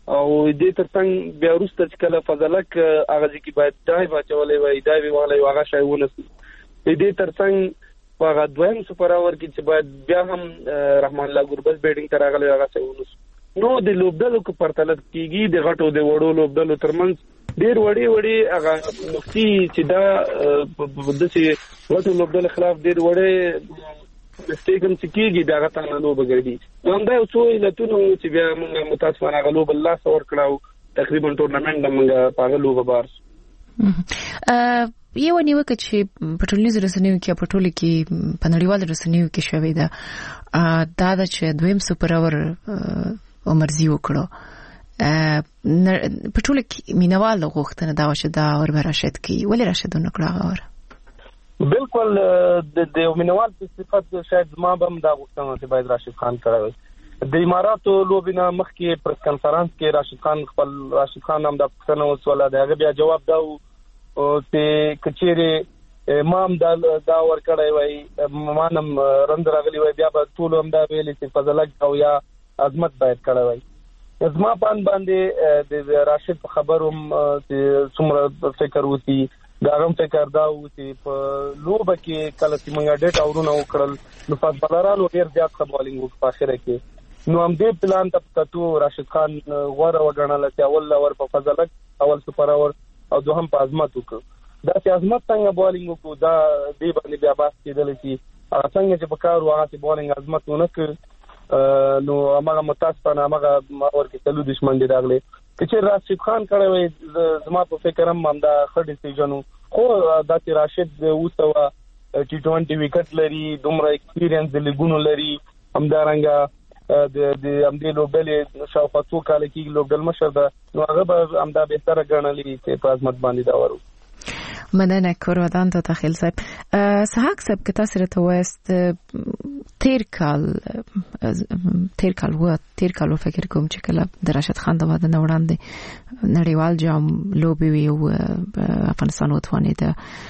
او دې ترڅنګ بیا وروسته چې کله فضلک هغه چې باید دای بچولې وای دای ویواله هغه شای ونس دې ترڅنګ هغه دویم سپر اور کې چې باید بیا هم رحمان الله ګوربز بیټینګ تر هغه هغه شای ونس نو د لوبډلو کو پرتلت کیږي د غټو د وړو لوبډلو ترمنځ ډیر وړي هغه مفتي چې دا د چې غټو لوبډلو خلاف ډیر وړي مستيګم چې کیږي دا غته نه لوب غړي نو دا یو څو علتونه چې بیا موږ متاسفانه غلوب الله څور کړو تقریبا ټورنمنت موږ په لوب بار یو نیوکه چې په ټولنیزو رسنیو کې په ټولو کې په نړیوالو رسنیو کې شوې ده دا چې دویم سپر اور عمرزي وکړو په ټولو کې مینوال غوښتنه دا چې دا اور راشد کی ولې راشد نه کړو اور بالکل د مینوال په صفت شاید ما هم دا غوښتنه چې باید راشد خان کړو د اماراتو لوبینه مخکې پر کانفرنس کې راشد خان هم د پښتنو وسوله دغه بیا جواب دا چې کچېره امام دا ور کړی وای مانم رند راغلی وای بیا په ټول هم دا ویلي چې فضلک او یا عظمت باید کړی وای زما باندې د راشد په خبروم چې څومره فکر وتی دا هم فکر دا و چې په لوبه کې کله چې موږ ډېټ اورونه وکړل نو فضلرانو ډېر زیات خبرولینګ وکړ په اخر کې نو هم دې پلان ته پتو راشد خان غوړه وګڼل چې اول اور په فضلک اول سپر اور او دوهم په عظمت وکړ دا چې عظمت څنګه بولینګ وکړ دا دې باندې بیا بحث کېدل چې څنګه چې په کار واه بولینګ عظمت ونکړ نو هغه متاسفانه هغه اور کې تلو دشمن دی راغلی چې راشد خان کړه وای زما په فکر هم دا خړ ډیسیژن خو دا چې راشد وسوه ټي 20 وکټ لري دومره ایکسپیرینس د لګونو لري همدارنګه د امدې لوبډلې شاوخوا څو کال کې لوبډل مشر ده نو هغه به همدا بهتره ګڼلې چې په عظمت باندې دا ورو مننه کورودان ته تخیل صاحب سحق صاحب که تاسو راته وایست تیر کال فکر کوم چې کله د راشد خان د واده نه وړاندې نړیوال جام لوبي وی او افغانستان وتوانید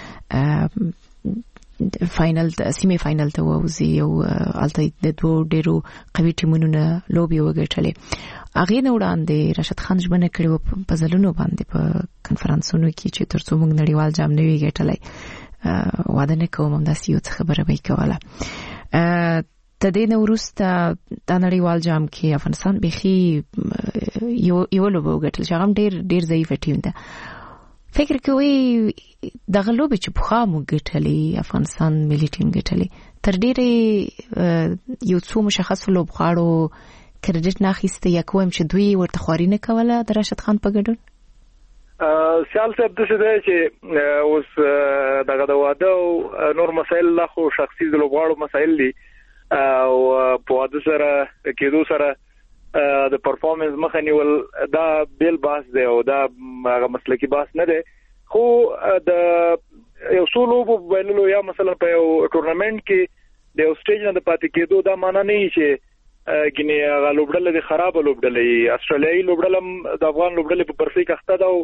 فائنل سیمه فائنل ته ووزي او الته د دوه ډیرو قوي ټیمونو لوبي وګټلې اغه نه وړاندې راشد خان ژمنه کړې په ځلونو باندې په کانفرنسونو کې چې ترڅو موږ نړیوال جام نه وي ګټلای واده نه کوم هم داسې یو خبره به کوله تدین ورسته د نړیوال جام کې افغانستان بيخي یو لوبه وګټل چې هغه ډیر ضعیف ټیم ده فکر کوي د غلوب چې بخا مو ګټلې افغانستان ملي ټیم ګټلې تر ډیره یو څو مشخص لوبغاړو کریډټ نه اخیسته یا کوم چې دوی ورته خواري نه کوله د راشد خان په ګډون سیال صاحب د څه دی چې اوس دغه د واده نور مسایل لا خو شخصي د لوبغاړو مسایل دي او په واده سره کېدو سره د پرفورمنس مخه نیول دا بیل باس دی او دا هغه مسلکی باس نه دی خو د یو سولو بینلو یا مثلا په یو ټورنمنت کې د یو سټیج نه د پاتې کېدو دا معنی نه چې ګینه هغه لوبډل د خراب لوبډلې استرالیایي لوبډلم د افغان لوبډلې په پرفیک اخته دا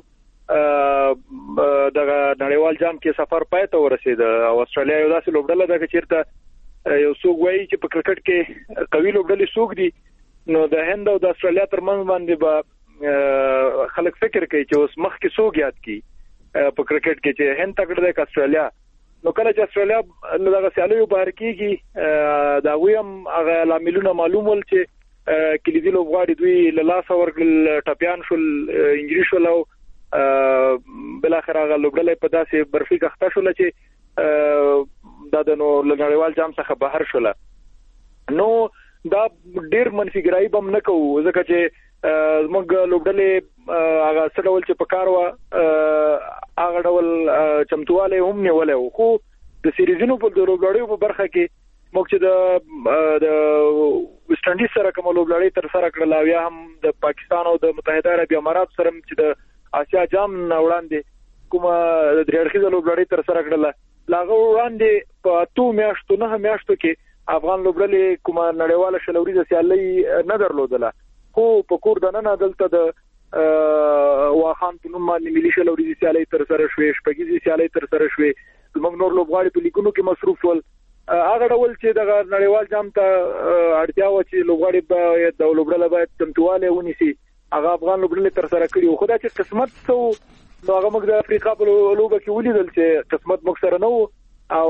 د نړیوال جام کې سفر پای ته ورسید او استرالیا یو داسې لوبډل ده چې چیرته یو څوک وایي چې په کرکټ کې قوي لوبډلې څوک دي نو د هند او د استرالیا ترمنځ باندې به خلک فکر کوي چې اوس مخ کې څوک یاد کی په کرکټ کې چې هند تکړه ده استرالیا نو کله چې استرالیا دغه سیالیو بهر کیږي دا ویم هغه لاملونه معلوم ول چې کلیدي لوبغاړي دوی له لاس ورګل ټپيان شول انجری شول او بل اخر هغه لوبډلې په داسې برفي کخته شول چې دا نو نړیوال جام څخه بهر شول نو دا ډیر منفي ګرایي بم نه کوو ځکه چې موږ لوبډلې هغه څډول چې په کار و هغه ډول چمتواله هم نیولې خو د سیریزونو په لوبډلې په برخه کې موږ چې د ویسټ انډیز سره کوم لوبډلې تر سره کړل او یا هم د پاکستان او د متحده عرب امارات سره چې د آسیا جام نه وړاندې کوم د درېړخیزه لوبډلې تر سره کړل لاغه وړاندې په 2 میاشتو نه میاشتو کې افغان لوبډلې کوم نړیواله شلوريزه سیالي نه درلودله خو په کور د نن دلته د واخان په نوم باندې ملي شلوريزه سیالي تر سره شوې شپږیزه سیالي تر سره شوې موږ نور لوبغاړي په لیګونو کې مصروف ول هغه ډول چې د نړیوال جام ته اړتیا و چې لوبغاړي به د لوبډله باید تمتواله ونیسي هغه افغان لوبډلې تر سره کړی خو دا چې قسمت سو نو هغه موږ د افریقا په لوبه کې ولیدل چې قسمت موږ سره نه او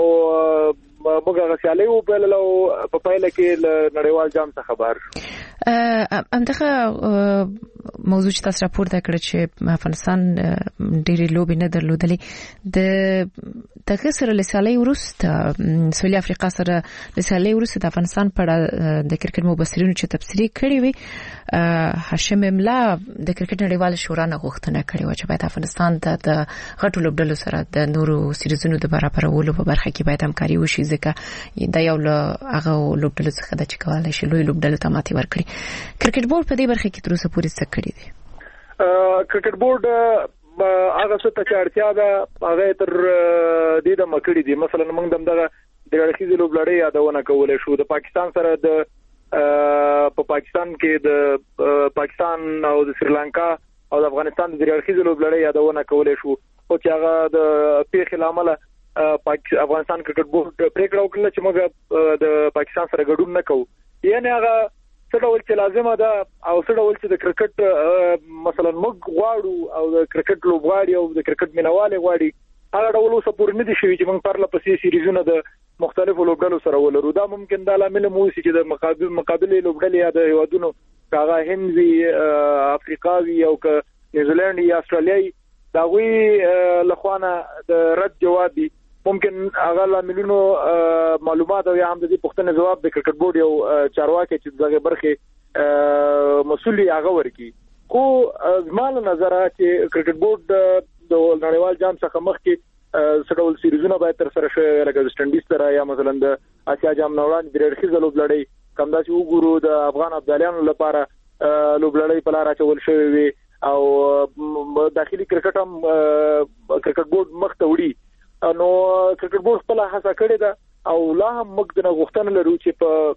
موږ هغه سیالي وبلل او په پایله کې نړیوال جام څخه خبر همدغه موضوع چې تاسو راپورته کړ چې افغانستان ډېری لوبې نه درلودلې د دغه سره لسالي ورسته سویل افریقا سره لسالي ورسته د افغانستان په د کرکټ مبصرینو چې تفسیری کړی وي هاشم املا د کرکټ نړیوال شورا نه غوښتنه کړې و چې باید افغانستان ته د غټو لوبډلو سره د نورو سیریزونو د برابرولو په برخه کې باید همکاري وشي ځکه دا یو هغه لوبډلو څخه د چکوالای شي لوی لوبډلو ته ماتې ورکړي کرکټ بورډ په دې برخه کې تر اوسه پورې څه کړی دی کرکټ بورډ هغه څه ته اړتیا ده هغه تر دې د مکړې دي مثلا موږ دغه د اړخیزې لوبلړۍ یادونه کولای شو د پاکستان سره د په پاکستان کې د پاکستان او د سریلانکا او د افغانستان د اړخیزې لوبلړۍ یادونه کولای شو او چې هغه د پیښې لامل افغانستان کرکټ بورډ پریکړه وکړه چې موږ د پاکستان سره ګډون نه کوو یعنی هغه څه ډول چې لازمه ده او څه ډول چې د کرکټ مثلا موږ غواړو او د کرکټ لوبغاړي او د کرکټ مینوال غواړي هغه ډول اوس پورې نه دي شوی چې موږ پرله پسې سیریزونه د مختلفو لوبډلو سره ولرو دا ممکن دا لامل مو چې د مقابله لوبډلې یا د هیوادونو هغه هندي افریقاوي او نیوزیلند یا استرالیایي دا وی لخوانه د رد جواب دي ممکن هغه لاملونو معلومات او یا هم د دې پوښتنې جواب د کرکټ بورډ یو چارواکي چې دغه برخه مسؤلیت هغه ورکي خو زموږ نظر چې کرکټ بورډ د نړیوال جام څخه مخکې سټول سیریزونه باید تر سره شي لکه ویسټ انډیز سره یا مثلا د اسیا جام نوړان د رخصت لوبلړۍ کوم دا چې وګورو د افغان ابدالیانو لپاره لوبلړۍ په لار اچول شوی وي او داخلي کرکټ هم کرکټ بورډ مخ ته وړي نو کرکټ بورډ خپل هڅه کړې ده او لا هم موږ د غوښتنې لرو چې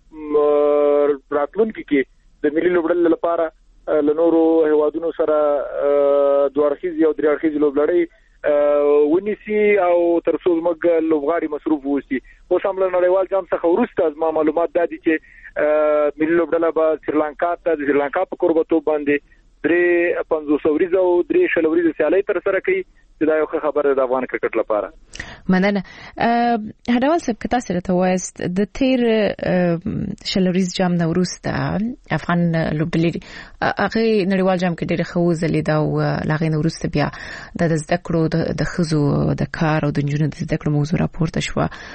په راتلونکي کې د ملي لوبډلې لپاره لنورو هیوادونو سره دوه اړخیزې او درې اړخیزې لوبلړۍ ونیسي او تر څو موږ لوبغاړي مصروف ووسي اوس هم له نړیوال جام څخه وروسته زما معلومات دا دي چې ملي لوبډله به سریلانکا ته د سریلانکا په کوربتوب باندې 350 ورځې او 300 ورځې سیالي تر سره کوي دا یو خبره د افغان کرکټ لپاره مننه هډوال صاحب کتا سره ته وایست د تیر شلوریز جام نو وروسته افغان لوبډلې هغه نړیوال جام کې ډېر خو زلیدا او لاغې نو وروسته بیا د زده کړو د خزو د کار او د جنونو د زده کړو موضوع راپورته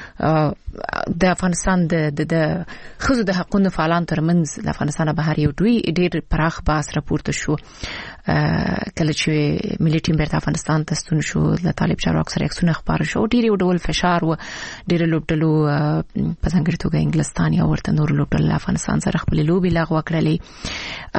شو د افغانستان د خزو د حقوقو فعالان ترمنځ د افغانستان بهر یو دوی ډېر پراخ باس راپورته شو کله چې ملي ټیم بیرته افغانستان ته ستون شو د طالب چارواکو سره یو خبر شو ډېر ډول فشار و ډېر لوبډلو په څنګه توګه انګلستان یا ورته نور لوبډلو افغانستان سره خپل لوبي لغوه کړلې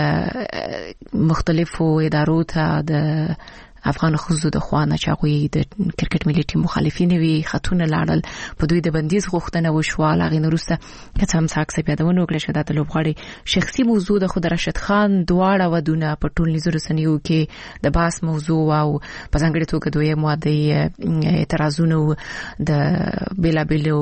او مختلفو ادارو ته د افغان خزو د خوانه چاغوي د کرکټ ملي ټیم مخالفین وی خاتون لاړل په دوی د بندیز غوښتنه وشو لاغې نورسته کته هم ساکس پیادونه وکړه چې د لوبغاړي شخصي موضوع د خود راشد خان دواړه ودونه په ټولنیزو رسنیو کې د باس موضوع او په ځانګړي توګه دوی ماده اعتراضونه د بیلابیلو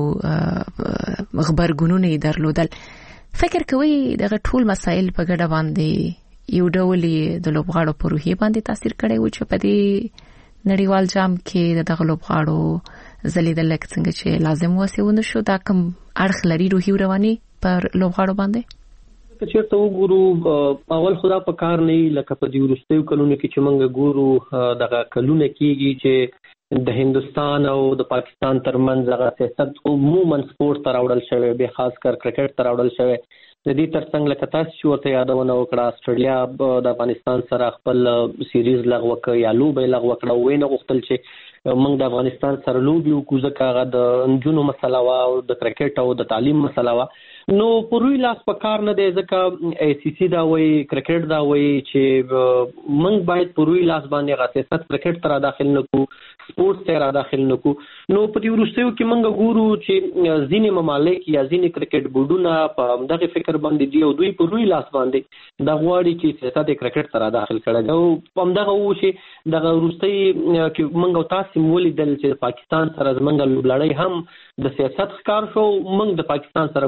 خبرګونونه درلودل فکر کوي دغه ټول مسایل په ګډه باندې یو ډول د لوبغاړو په روحیه باندې تاثیر کړی و چې په دې نړیوال جام کې دغه لوبغاړو زلیدل څنګه چې لازم وسیونه شو دا کوم اړخ لري روحي رواني پر لوبغاړو باندې که چیرته وګورو اول خدا په کار نه لکه په دې ورستیو کلونو کې چې موږ ګورو دغه کلونه کېږي چې د هندستان او د پاکستان ترمنځ هغه سیاست عموما سپورت ته راوړل شوی به خاص کر کرکټ ته راوړل شوی د دې ترڅنګ لکه تاسو چې ورته یادونه وکړه استرالیا د افغانستان سره خپل سیریز لغوه کړ یا لوبه لغوه کړه وینه غوښتل چې موږ د افغانستان سره لوبي وکړو ځکه هغه د انجونو مسله وا او د کرکټ او د تعلیم مسله وا نو پروي لاس په کار نه دی ځکه ای سی سی دا وایي کرکټ دا وایي چې موږ باید پروي لاس باندې غاصت کرکټ تر داخل نکو سپورت تر داخل نکو نو په دې ورستیو کې موږ ګورو چې ځینې ممالک یا ځینې کرکټ بورډونه په دغه فکر باندې دی او دوی پروي لاس باندې دا غواړي چې سیاست کرکټ تر داخل کړي او په دغه و چې دغه ورستي کې موږ تاسو مولیدل چې پاکستان سره زمونږ لوبلړۍ هم د سیاست ښکار شو موږ د پاکستان سره بایکاټ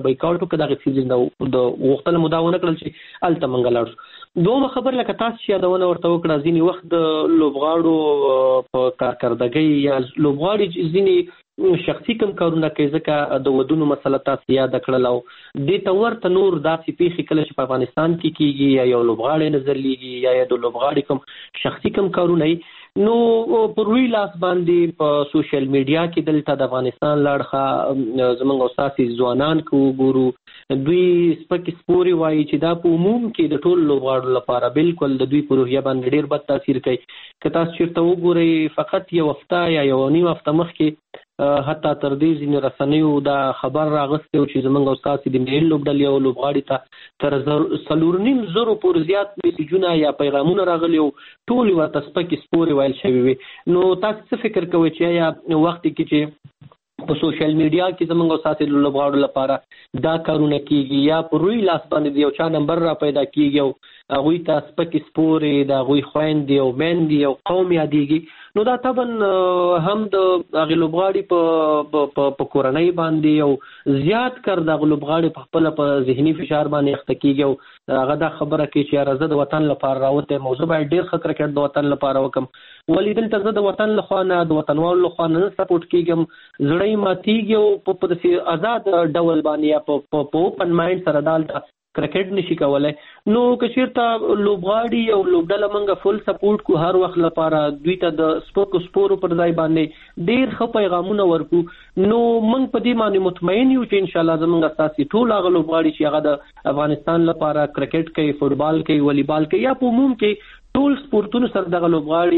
شو کداغه سیزن د وختل مداونه کړل چې الته منګلاړ دوه خبر لکه تاسو چې یادونه ورته وکړه ځینی وخت د لوبغاړو په کارکردګۍ یا لوبغاړي ځینی شخصي کم کارونه کوي ځکه د ودونو مسله تاسو یاد کړل او د تور تنور داسې پیخي کله چې په افغانستان کې کیږي یا یو لوبغاړي نظر لیږي یا د لوبغاړي کوم شخصي کم کارونه نو پروي لاس باندې په سوشل میډیا کې دلته د افغانستان لاړخه زمونږ استاد ځوانان کو ګورو دوی سپک سپوري وایي چې دا په عموم کې د ټول لوبغاړو لپاره بالکل د دوی پروژه باندې ډیر بد تاثیر کوي که تاسو چیرته وګورئ فقط یو هفته یا یو نیم هفته مخکې حتی تر دې ځینې رسنیو دا خبر راغستی چې زمونږ استاد د ملي لوبډلې او لوبغاړي ته تر 4.5 پورې زیات میسجونه یا پیغامونه راغلي او ټول ورته سپکې سپورې ویل شوي وي نو تاسو څه فکر کوئ چې یا وخت کې چې په سوشل میډیا کې زمونږ استاد د لوبغاړو لپاره دا کارونه کیږي یا په روی لاس باندې یو چا نمبر را پیدا کیږي او هغوی ته سپکې سپورې د هغوی خویندې او میندې او قوم یادېږي نو دا طبعا هم د هغې لوبغاړي په کورنۍ باندې او زیات کر د هغه لوبغاړي په خپله په ذهني فشار باندې اخته کېږي او هغه دا خبره کوي چې یاره زه د وطن لپاره راوتی موضوع باید ډېر ښه کرکټ د وطن لپاره وکړم ولې دلته زه د وطن لخوا نه د وطنوالو لخوا نه سپورټ کېږم زړه یې ماتېږي او په داسې آزاد ډول باندې یا په اوپن مایند سره دالته کرکټ نشي کولای نو که چیرته لوبغاړي او لوبډله موږ فل سپورټ کو هر وخت لپاره دوی ته د سپورو پر ځای باندې ډیر ښه پیغامونه ورکو نو موږ په دې باندې مطمئن یو چې ان شاء الله زموږ اساسي ټول هغه لوبغاړي چې هغه د افغانستان لپاره کرکټ کوي فوټبال کوي والیبال کوي یا په عموم کې ټول سپورتونو سره دغه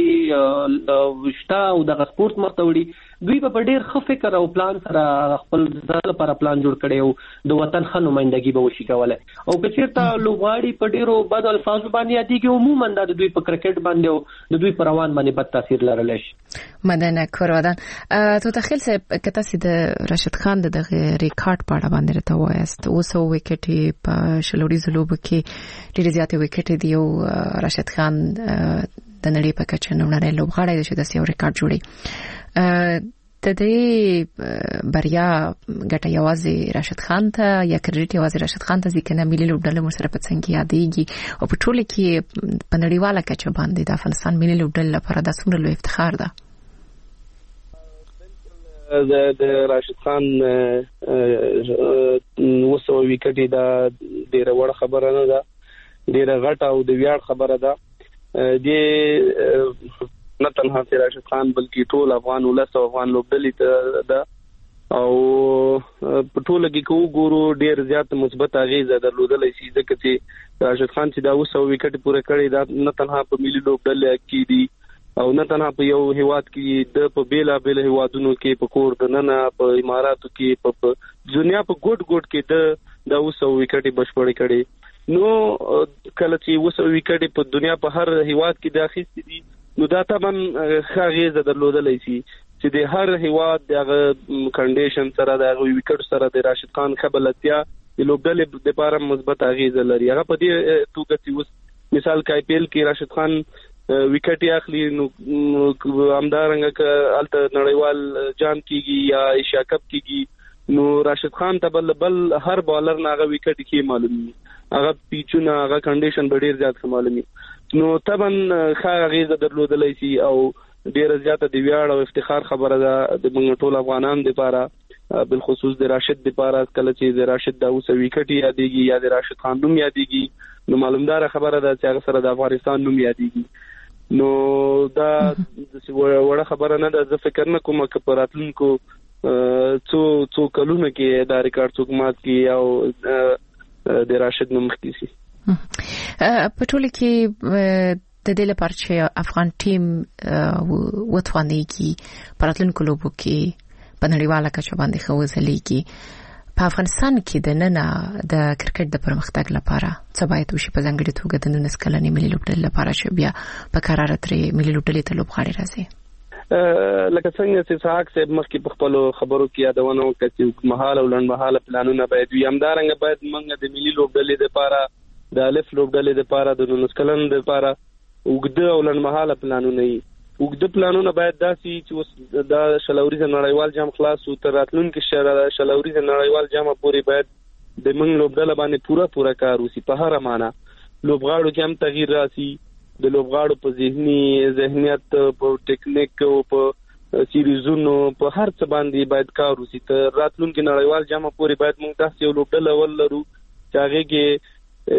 لوبغاړي وشته او دغه سپورت مخته وړي دوی په ډیر ښه فکر او پلان سره خپل ځان لپاره پلان جوړ کړي او د وطن ښه نمائندګي به وشي کولای او که چیرته لوبغاړي په ډیرو بد الفاظو باندې یادېږي عموما دا د دوی په کرکټ باندې او د دوی په روان باندې بد تاثیر لرلی شي مدنه کورودان تو تخیل صاحب که تاسو د راشد خان د ریکارډ په اړه باندې راته وایاست اوسه وکټي په شلوري زلوب کې ډېر زیاتې وکټي دی او راشد خان د نړۍ په کچه نړۍ لوبغاړی دی چې د یو ریکارډ جوړي د دې بریا ګټه یوازې راشد خان ته یا کریډټ یوازې راشد خان ته ځکه نه ملي لوبډله مو سره په څنګه یادېږي او په ټوله کې په نړیواله کچه باندې د افغانستان ملي لوبډله لپاره د څومره لوی افتخار ده د راشد خان وسو وکټي دا ډیره وړه خبره نه ده ډیره غټه او د ویاړ خبره ده د نه تنها راشد خان بلکې ټول افغان ولس او افغان لوبډلې ته ده او په ټوله کې کو ګورو ډیر زیات مثبت اغیزه درلودلای شي ځکه چې راشد خان چې دا وسو وکټ پوره کړی دا نه تنها په ملي لوبډلې کې دي او نه تنها په یو هیواد کې د په بیلا بیل هیوادونو کې په کور د نن په اماراتو کې په دنیا په ګډ کې د وسو وکټ بشپړ کړي نو کله چې وسو وکټ په دنیا په هر هیواد کې داخلي دي نو دا طبعا خاغیزه درلودلای شي چې د هر هیواد دغه کنډیشن سره د وکټ سره د راشد خان خبلتیا د لوبډلې لپاره مثبت اغیزه لري هغه په دې توګه چې مثال کې آی پی ایل کې راشد خان وکټ اخلي نو همدارنګه ک الته نړیوال جام کیږي یا ایشیا کپ کیږي نو راشد خان ته بل هر بالر ناغه وکټ کې معلومي هغه پیچونه هغه کنډیشن ډیر زیات معلومي نو طبعا خاغیزه درلودلای شي او ډیر زیاته د ویاړ او افتخار خبره ده د موږ ټول افغانان لپاره بالخصوص د راشد لپاره کله چې د راشد دا اوسه وکټ یادېږي یا د راشد خان نوم یادېږي نو معلومدار خبره ده چې هغه سره د افغانستان نوم یادېږي نو دا وړه خبره نه ده زه فکر نه کوم چې په راتلونکو څو کلونو کې دا ریکارډ څوک مات کړي او د راشد نوم مخکې شي په ټوله کې د دې لپاره چې افغان ټیم وتوانېږي په راتلونکو لوبو کې په نړیواله کچه باندې ښه وځلېږي په افغانستان کې د نن د کرکټ د پرمختګ لپاره څه باید وشي په ځانګړي توګه د 19 کلنې ملي لوبډلې لپاره چې بیا په قرار ترې ملي لوبډلې ته لوبغاړي راځي لکه څنګه چې ساحق صاحب مخکې په خپل خبرو کې یادونه وکړه چې مهال او لنډمهاله پلانونه باید وي همدارنګه باید موږ د ملي لوبډلې لپاره د الف لوبډلې لپاره د 19 کلن لپاره وګړه او لنډمهاله پلانونه وي وګړه پلانونه باید داسي چې د شلوري نړیوال جام خلاص او تر راتلونکي شلوري نړیوال جام پورې باید د موږ لوبډله باندې پورا کار وسی په هر معنا لوبغاړو کې هم تغییر راسي د لوبغاړو په ذهنیت په ټیکنیک او په سیریزونو په هر څه باندې باید کار وسی ته راتلونکي نړیوال جام پورې باید موږ تاسو یو لوبډله ولرو چې هغه کې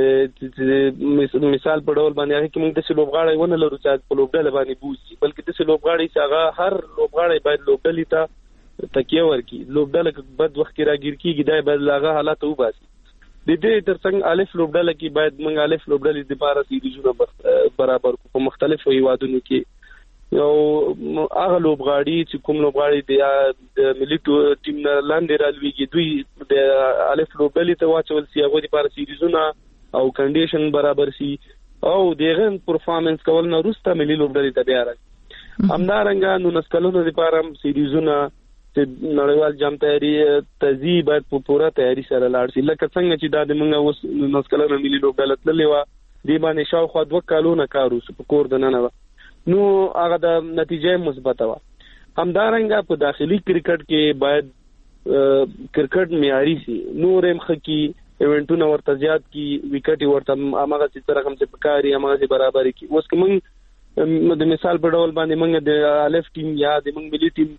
مثال په ډول باندې هغه کې موږ د لوبغاړي ونه لرو چې په لوبډله باندې بوزي بلکې د لوبغاړي چې هغه هر لوبغاړي باید لوبډلې ته تکیه ورکړي لوبډله بد وخت کې راګیر کیږي دا باید لاغه حالات وباسي د دې ترڅنګ الف لوبډله کې باید موږ الف لوبډلې د لپاره سیریزونه برابر په مختلفو هیوادونو کې یو هغه لوبغاړي چې کوم لوبغاړي د ملي ټیم لاندې رالويږي دوی د الف لوبډلې ته واچول سي هغه د لپاره سیریزونه او کنډیشن برابر سي او دغه پرفارمنس کول نه روسته ملي لوبډلې ته بیا راځي همدارنګه نو نسکلونو لپاره سیریزونه چې نړیوال جام تیاری تزي باید په پوره تیاری سره لاړ شي لکه څنګه چې دا د موږ اوس نسکلونو ملي لوبډله تللې و دی باندې شاوخوا 2 کالونه کار وسو په کور د ننه نو هغه د نتیجې مثبت و همدارنګه په داخلي کرکټ کې باید کرکټ معیاري سي نورم خکی ایونټونه ورته زیات کی وکټي ورته امغه چې سره هم څه پکاري امغه چې برابر کی اوس کوم د مثال په ډول باندې موږ د الف ټیم یا د موږ ملي ټیم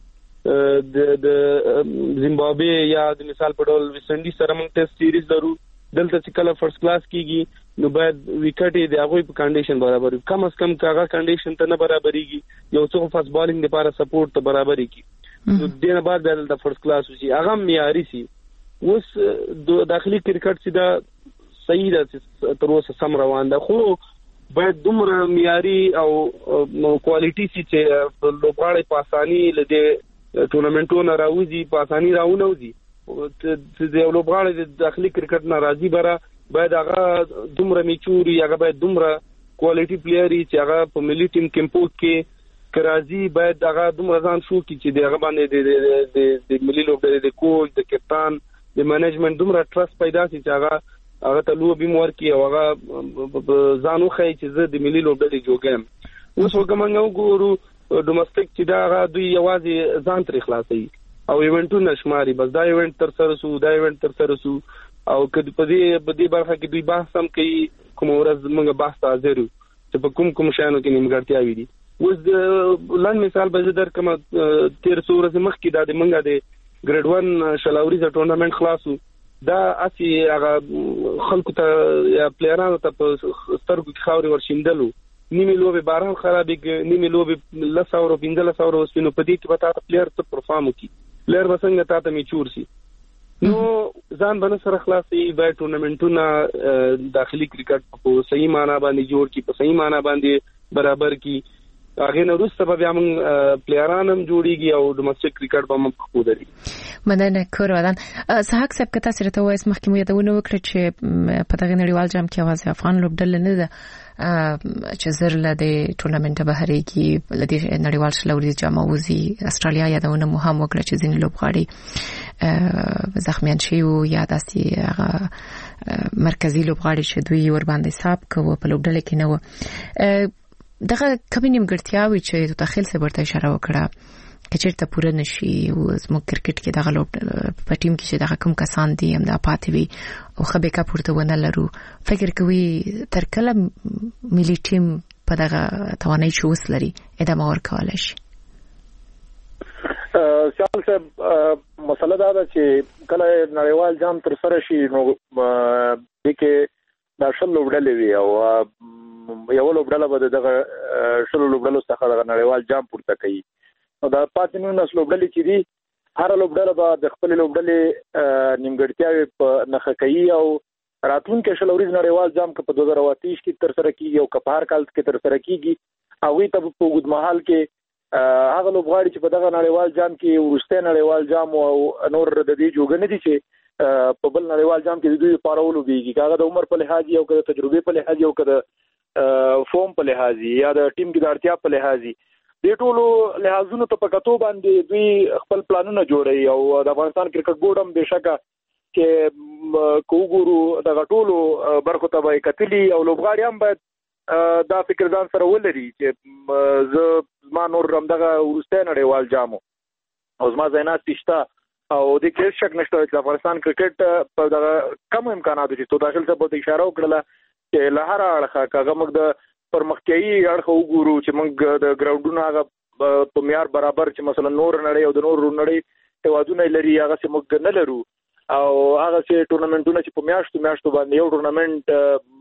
د زیمبابوے یا د مثال په ډول ویسټ انډیز سره موږ ټیسټ سیریز درو دلته چې کله فرست کلاس کیږي نو باید وکټي د هغه په کنډیشن برابر کم از کم کاغه کنډیشن ته نه برابرېږي یو څو فاست بالینګ لپاره سپورټ ته برابرې کی نو دینه بعد د فرست کلاس وشي هغه معیاري سي اوس د داخلي کرکټ چې دا صحیح ده تر اوسه سم روان ده خو باید دومره معیاري او کوالټي سي چې لوبغاړي په اساني لدې ټورنمنټونو راوځي په اساني راونوځي چې د لوبغاړي د داخلي کرکټ ناراضي برا باید هغه دومره میچوري هغه باید دومره کوالټي پلیئري چې هغه په ملي ټیم کمپوټ کې کرازي باید هغه دومره ځان شو چې دغه باندې د ملي لوبډلې د کوچ د کپتان د منیجمنت دومره ټرست پیدا شي چې هغه ته لوبي مور کې او هغه ځانو خي چې زه د ملي لوبډلې جوړم اوس وګمنګو ګورو ډومستیک چې دا دوی یوازې ځان تر خلاصي او ایونټونه شماري بس دا ایونت تر سره سو او کله په دې برخه کې دوی بحث هم کوي کوم ورځ موږ بحث حاضر چې په کوم شانو کې نیمګړتیا وي دي اوس د لاند مثال به در کوم 13 ورځې مخکې د موږ د ګریډ 1 شلاوري د ټورنمنت خلاصو دا اسی هغه خلکو ته یا پلیرانو ته په سترګو کې خاوري ورشیندلو نیمه لوبه باران خرابې نیمه لوبه 10 او 15 او سپینو په دې کې به تاسو پلیر ته پرفارم وکړي پلیر وسنګ ته میچور سي نو ځان باندې سره خلاصي به ټورنمنټونه داخلي کرکټ په صحیح معنا باندې جوړ کی په صحیح معنا باندې برابر کی هغه نو روسته به هم پلیرانم جوړیږي او ډومستیک کرکټ به هم خو دري مننه کورودان صحاک سب کته سره ته وایس مخکې مو یادونه وکړه چې په دغه نړیوال جام کې आवाज افغان لوبډل نه ده چې زر له د ټورنمنت بهريږي لدی نړیوال شلوري جام اوزي استرالیا یادونه مو هم وکړه چې ځین لوبغاړي زخمیان شي او یا داسي مرکزی لوبغاړي چې دوی ور باندې حساب کوي په لوبډل کې نه دغه کومې نیمګړتیاوي چې داخل څه ورته اشاره وکړه کچېرته پوره نشي او زموږ کرکټ کې دغه په ټیم کې چې دغه کوم کسان دي هم د پاتې وي او خبره کا پورته ونه لرو فکر کوي تر کله ملي ټیم په دغه توانایي چې وسلري ادامه ورکول شي سیال صاحب مسله دا ده چې کله نړیوال جام تر سره شي نو دغه د شل لوبډلې وي او یو لوبډله به دغه شل لوبډلو څخه د نړیوال جام پورته کوي نو دا پاتې نو نسل لوبډلې چې دي هر لوبډله به د خپل لوبډلې نیمګړتیاوي په نخښه کوي او راتلونکي شلوري نړیوال جام په 2028 کې تر سره کیږي او کپار کال کې تر سره کیږي او وی ته په وګد محل کې هغه لوبغاړي چې په دغه نړیوال جام کې ورسته نړیوال جام او نور د دې جوګ نه دي چې په بل نړیوال جام کې دوی پارولو بیږي هغه د عمر په لحاظ او د تجربه په لحاظ او د فورم په لحاظ یا د ټیم کې د اړتیا په لحاظ د ټولو لحاظونو ته په کتو باندې دوی خپل پلانونه جوړي او د افغانستان کرکټ بورډ هم بشکه چې کوګورو د ټولو برخو ته به کتلی او لوبغاړي هم باید دا فکر ځان سره ولري چې زما نور هم دغه ورسته نړیوال جامو او زما زینات پښتا او د کیس شک نشته چې افغانستان کرکټ په دغه کم امکاناتو چې تو داخل څه په اشاره وکړه چې له هر اړخه کاغه موږ د پرمختیايي اړخ وګورو چې موږ د ګراوندونو هغه په معیار برابر چې مثلا نور نړۍ او د نور نړۍ توازن لري هغه چې موږ نه لرو او هغه چې ټورنمنټونه چې په میاشتو باندې یو ټورنمنت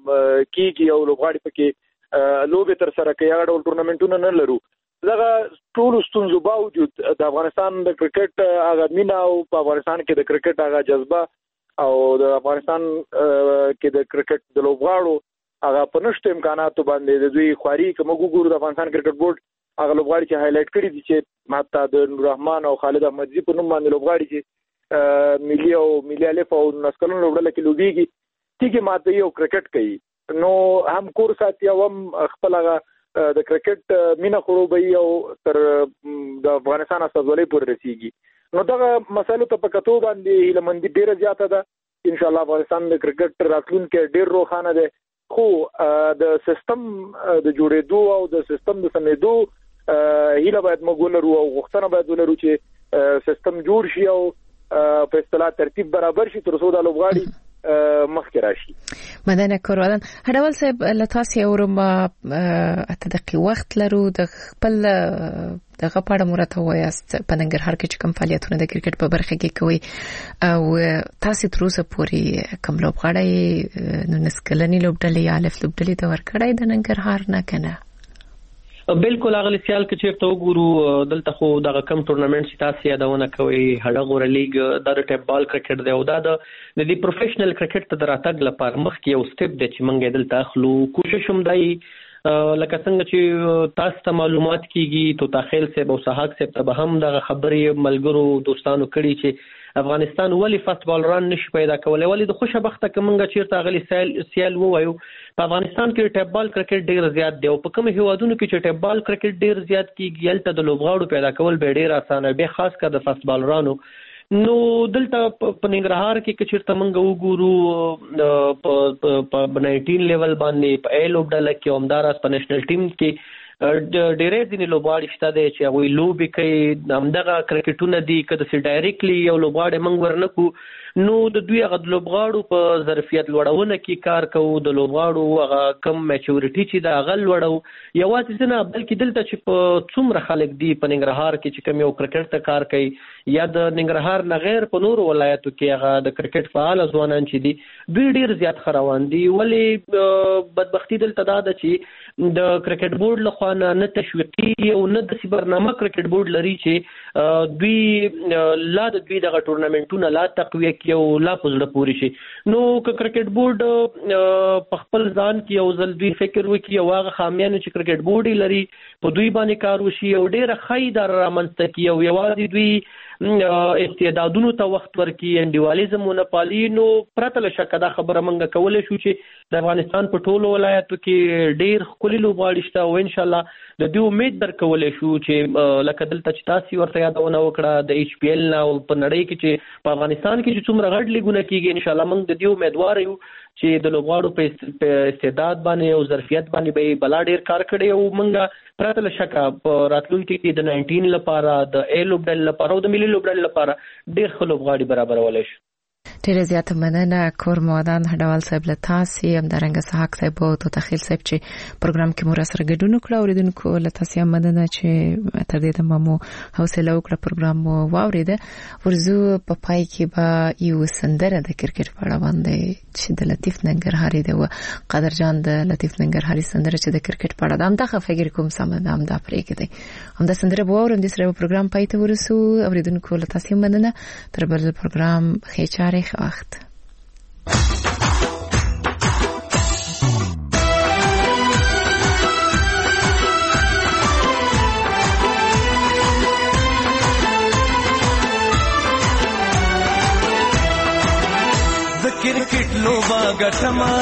کیږي او لوبغاړي پکې لوبې تر سره کوي هغه ټورنمنټونه نه لرو دغه ټول ستونزو باوجود د افغانستان د کرکټ هغه مینا او په افغانستان کې د کرکټ هغه جذبه او د افغانستان کې د کرکټ د لوبغاړو هغه په نشته امکاناتو باندې د دوی خواري کوم ګورو د افغانستان کرکټ بورډ هغه لوبغاړي چې هایلایټ کړی دي چې ماته د نور رحمان او خالد احمدزي په نوم باندې لوبغاړي چې ملي الف او نسکلون لوبډله کې لوبيږي چې ماته یو کرکټ کوي نو هم کور ساتي او هم خپل هغه د کرکټ مینا خروبي او تر د افغانستان استازولۍ پورې رسیږي نو دا مسایلو ته په کتو باندې لمندي ډیره زیاته ده ان شاء الله افغانستان د کرکټ راتلونکي ډیر روښانه ده خو د سیستم د جوړېدو او د سیستم د سمېدو هیله باید موږ ولرو او غوښتنه باید ولرو چې سیستم جوړ شي او په اصطلاح ترتیب برابر شي تر څو د لوبغاړي مخکې راشي. مدنه کورولن هډول صاحب لتاسي اورم اته دقیق وخت لرو د خپل دغه پاړه مرته وایست په ننګرهار کې چې کوم فعالیتونه د کرکټ په برخه کې کوي او تاسو تر اوسه پورې کوم لوبغاړي نو نسکلنی لوبډلې یا الف لوبډلې د ورکړای د ننګرهار نه کنه بالکل اغلی سیال کې چیرته وګورو دلته خو دغه کم ټورنمنټ چې تاسو یادونه کوي هډغور لیګ د ټیپ بال کرکټ دی او دا د دې پروفیشنل کرکټ ته دراتګ لپاره مخکې یو سټپ دی چې منګې دلته اخلو کوشش هم دی لکه څنګه چې تاسو ته معلومات کیږي تو تاخیل سه او صحاق سه ته به هم دغه خبرې ملګرو دوستانو کړي چې افغانستان ولی فاست بالران نشي پیدا کولای ولی د خوشبخته کومنګ چیرته غلی سیال وایو په افغانستان کې ټیپ بال کرکټ ډیر زیات دی او په کوم هیوادونو کې چې ټیپ بال کرکټ ډیر زیات کیږي یلته د لوبغاړو پیدا کول به ډیر اسانه به خاص کر د فاست بالرانو نو دلته په ننګرهار کې چیرته موږ وګورو په 19 لیول باندې په ای لوبډله کې همدارس په نېشنل ټیم کې ډېرې ځینې لوبغاړي شته دي چې هغوی لوبې کوي همدغه کرکټونه دي که داسې ډایرکټلی یو لوبغاړی موږ ورنکړو نو د دوی هغه د لوبغاړو په ظرفیت لوړونه کې کار کوو د لوبغاړو هغه کم میچورټي چې د هغه لوړو یوازې نه بلکې دلته چې په څومره خلک دي په ننګرهار کې چې کوم یو کرکټ ته کار کوي یا د ننګرهار نه غیر په نورو ولایتو کې هغه د کرکټ فعال ځوانان چې دي دوی ډیر زیات روان دي ولې بدبختی دلته دا ده چې د کرکټ بورډ لخوا نه تشویقي او نه د برنامه کرکټ بورډ لري چې دوی لا د دوی دغه ټورنمنټونه لا تقویه کوي او لا پزړه پوری شي نو کرکټ بورډ په خپل ځان کې یو ځل دوی فکر وکړي او هغه خامیان چې کرکټ بورډ لري په دوی باندې کار وشي او ډیره خیدار رامنځته کوي او یوازې دوی استعدادونو ته وخت ورکړي انډیوالیزم او نپالي نو پرته له شک دا خبره منګه کولای شو چې د افغانستان په ټولو ولایتو کې ډیر خولي لوبغاړي شته او ان شاء الله د دې امید درکولای شو چې لکه دلته چې تاسو ورته یادونه وکړه د ایچ پی ایل نه او په نړۍ کې چې په افغانستان کې چې څومره غټ لیګونه کیږي ان شاء الله موږ د دې امیدوار یو چې د لوبغاړو په استعداد باندې او ظرفیت باندې به بلا ډیر کار کړي او موږ پرته له شک په راتلونکي کې د 19 لپاره د ای لوبډل لپاره او د ملي لوبډل لپاره ډیر ښه لوبغاړي برابرولای شي ډیر زیات مننه کور مودان هډوال صاحب له تاسو هم درنګ صحاق صاحب او تخیل صاحب چې پروګرام کې مو سره ګډون وکړ اوریدونکو له تاسو هم مننه چې تر دې ته مو حوصله وکړه پروګرام مو واوریده ورزو په پای کې به یو سندره د کرکټ په اړه باندې چې د لطیف ننګرهاري د قدرجان د لطیف ننګرهاري سندره چې د کرکټ په اړه دا ښه فکر کوم سم ده هم دا پرې کېدی هم دا سندره به اورم د سره پروګرام پای ته ورسو اوریدونکو له تاسو مننه تر بل پروګرام خېچاره وخت د کرکټ لوبه ګټما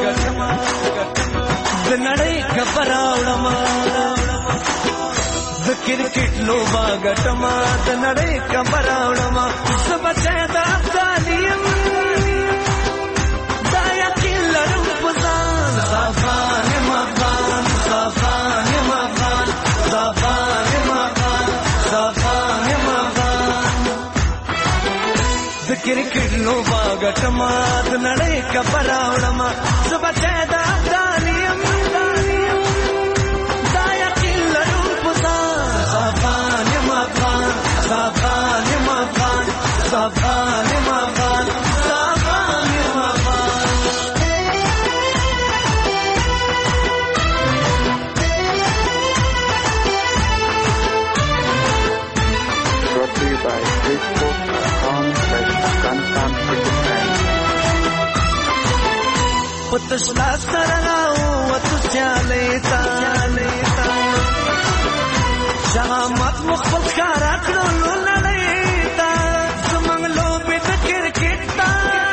د نړۍ خبر راوړما د کرکټ لوبه ګټما د نړۍ خبر راوړما سبچه د افغانیم دا یقین لرم پزان صافان مغان صافان مغان صافان مغان صافان مغان کرکټ لوبا غټما د نړۍ کبر راوړما زبچې د افغانیم دا یقین لرم پتا افغان ما افغان افغان ما افغان افغان ما افغان افغان ما افغان brought to you by پتشلا سرناو وتسیالیتا شامت مخبل کارا کړو نړیتا زمنګ لوبې د کرکټ تا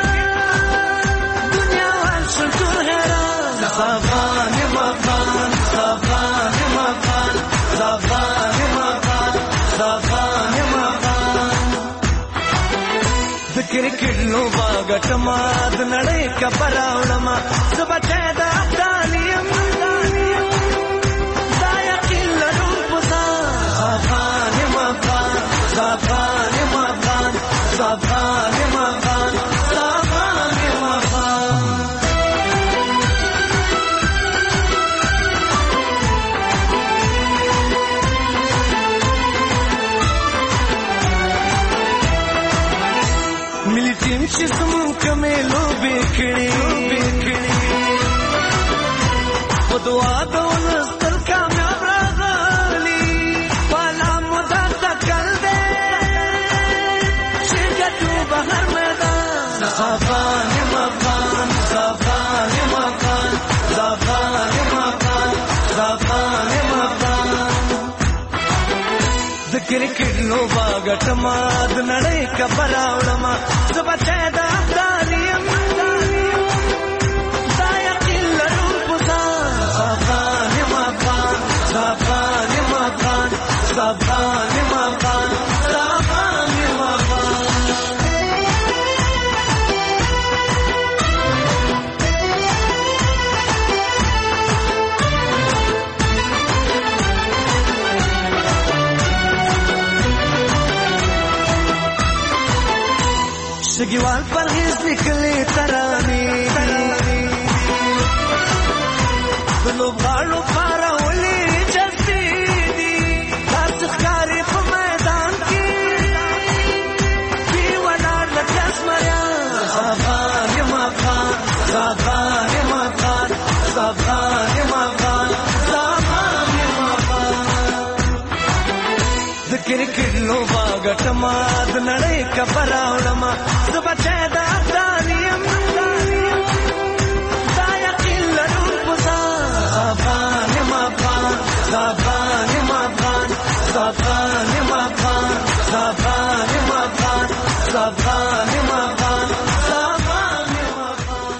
دنیا وانشل ټول حیران افغان ما افغان افغان ما افغان افغان ما افغان افغان ما افغان د کرکټ لوبا غټما د نړۍ کبر راوړما زبچې د افغانیم دا یقین لرم پتا افغان ما افغان افغان ما افغان افغان ما افغان افغان ما افغان ملي ټیم چې زمون کمې لوبې کړې په دعا د ولستل کامیاب راغلي پالا مودا تکل دې چې ګټو بهر میدان افغان ما افغان افغان ما افغان افغان ما افغان افغان ما افغان د کرکټ لوبا غټما د نړۍ کبر راوړما زبچې د افغانیم دا یقین لرم پتا افغان ما افغان افغان ما افغان افغان ما افغان افغان ما افغان شګیوال پرهیز نکلې ترانې لوبغاړو پارولې جذبې دي تاسو ښکارې په میدان کې دی ولاړ لکه زمریان افغان ما افغان افغان ما افغان افغان ما افغان افغان ما افغان د کرکټ لوبا غټما د نړۍ کبر راوړما زبچې د افغانیم دا یقین لرم پتا افغان ما افغان افغان ما افغان افغان ما افغان افغان ما افغان افغان ما افغان افغان ما افغان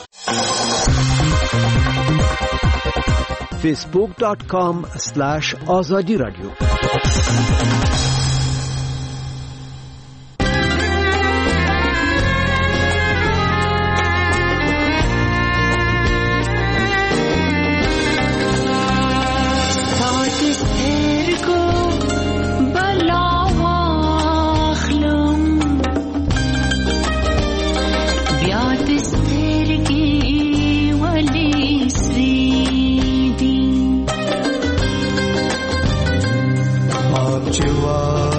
facebook.com/azadi radio Chihuahua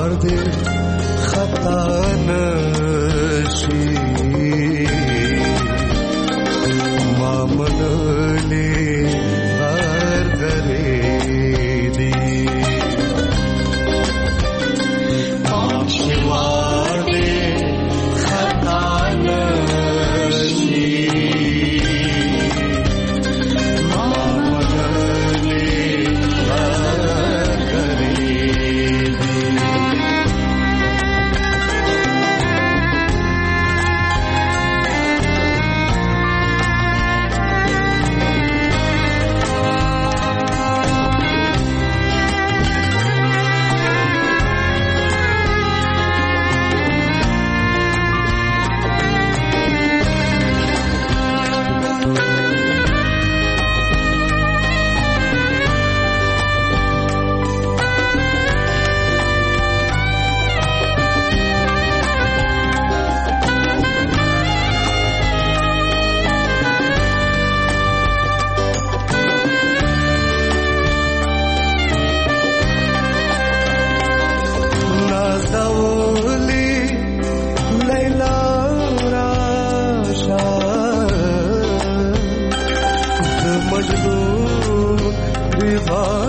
زیبا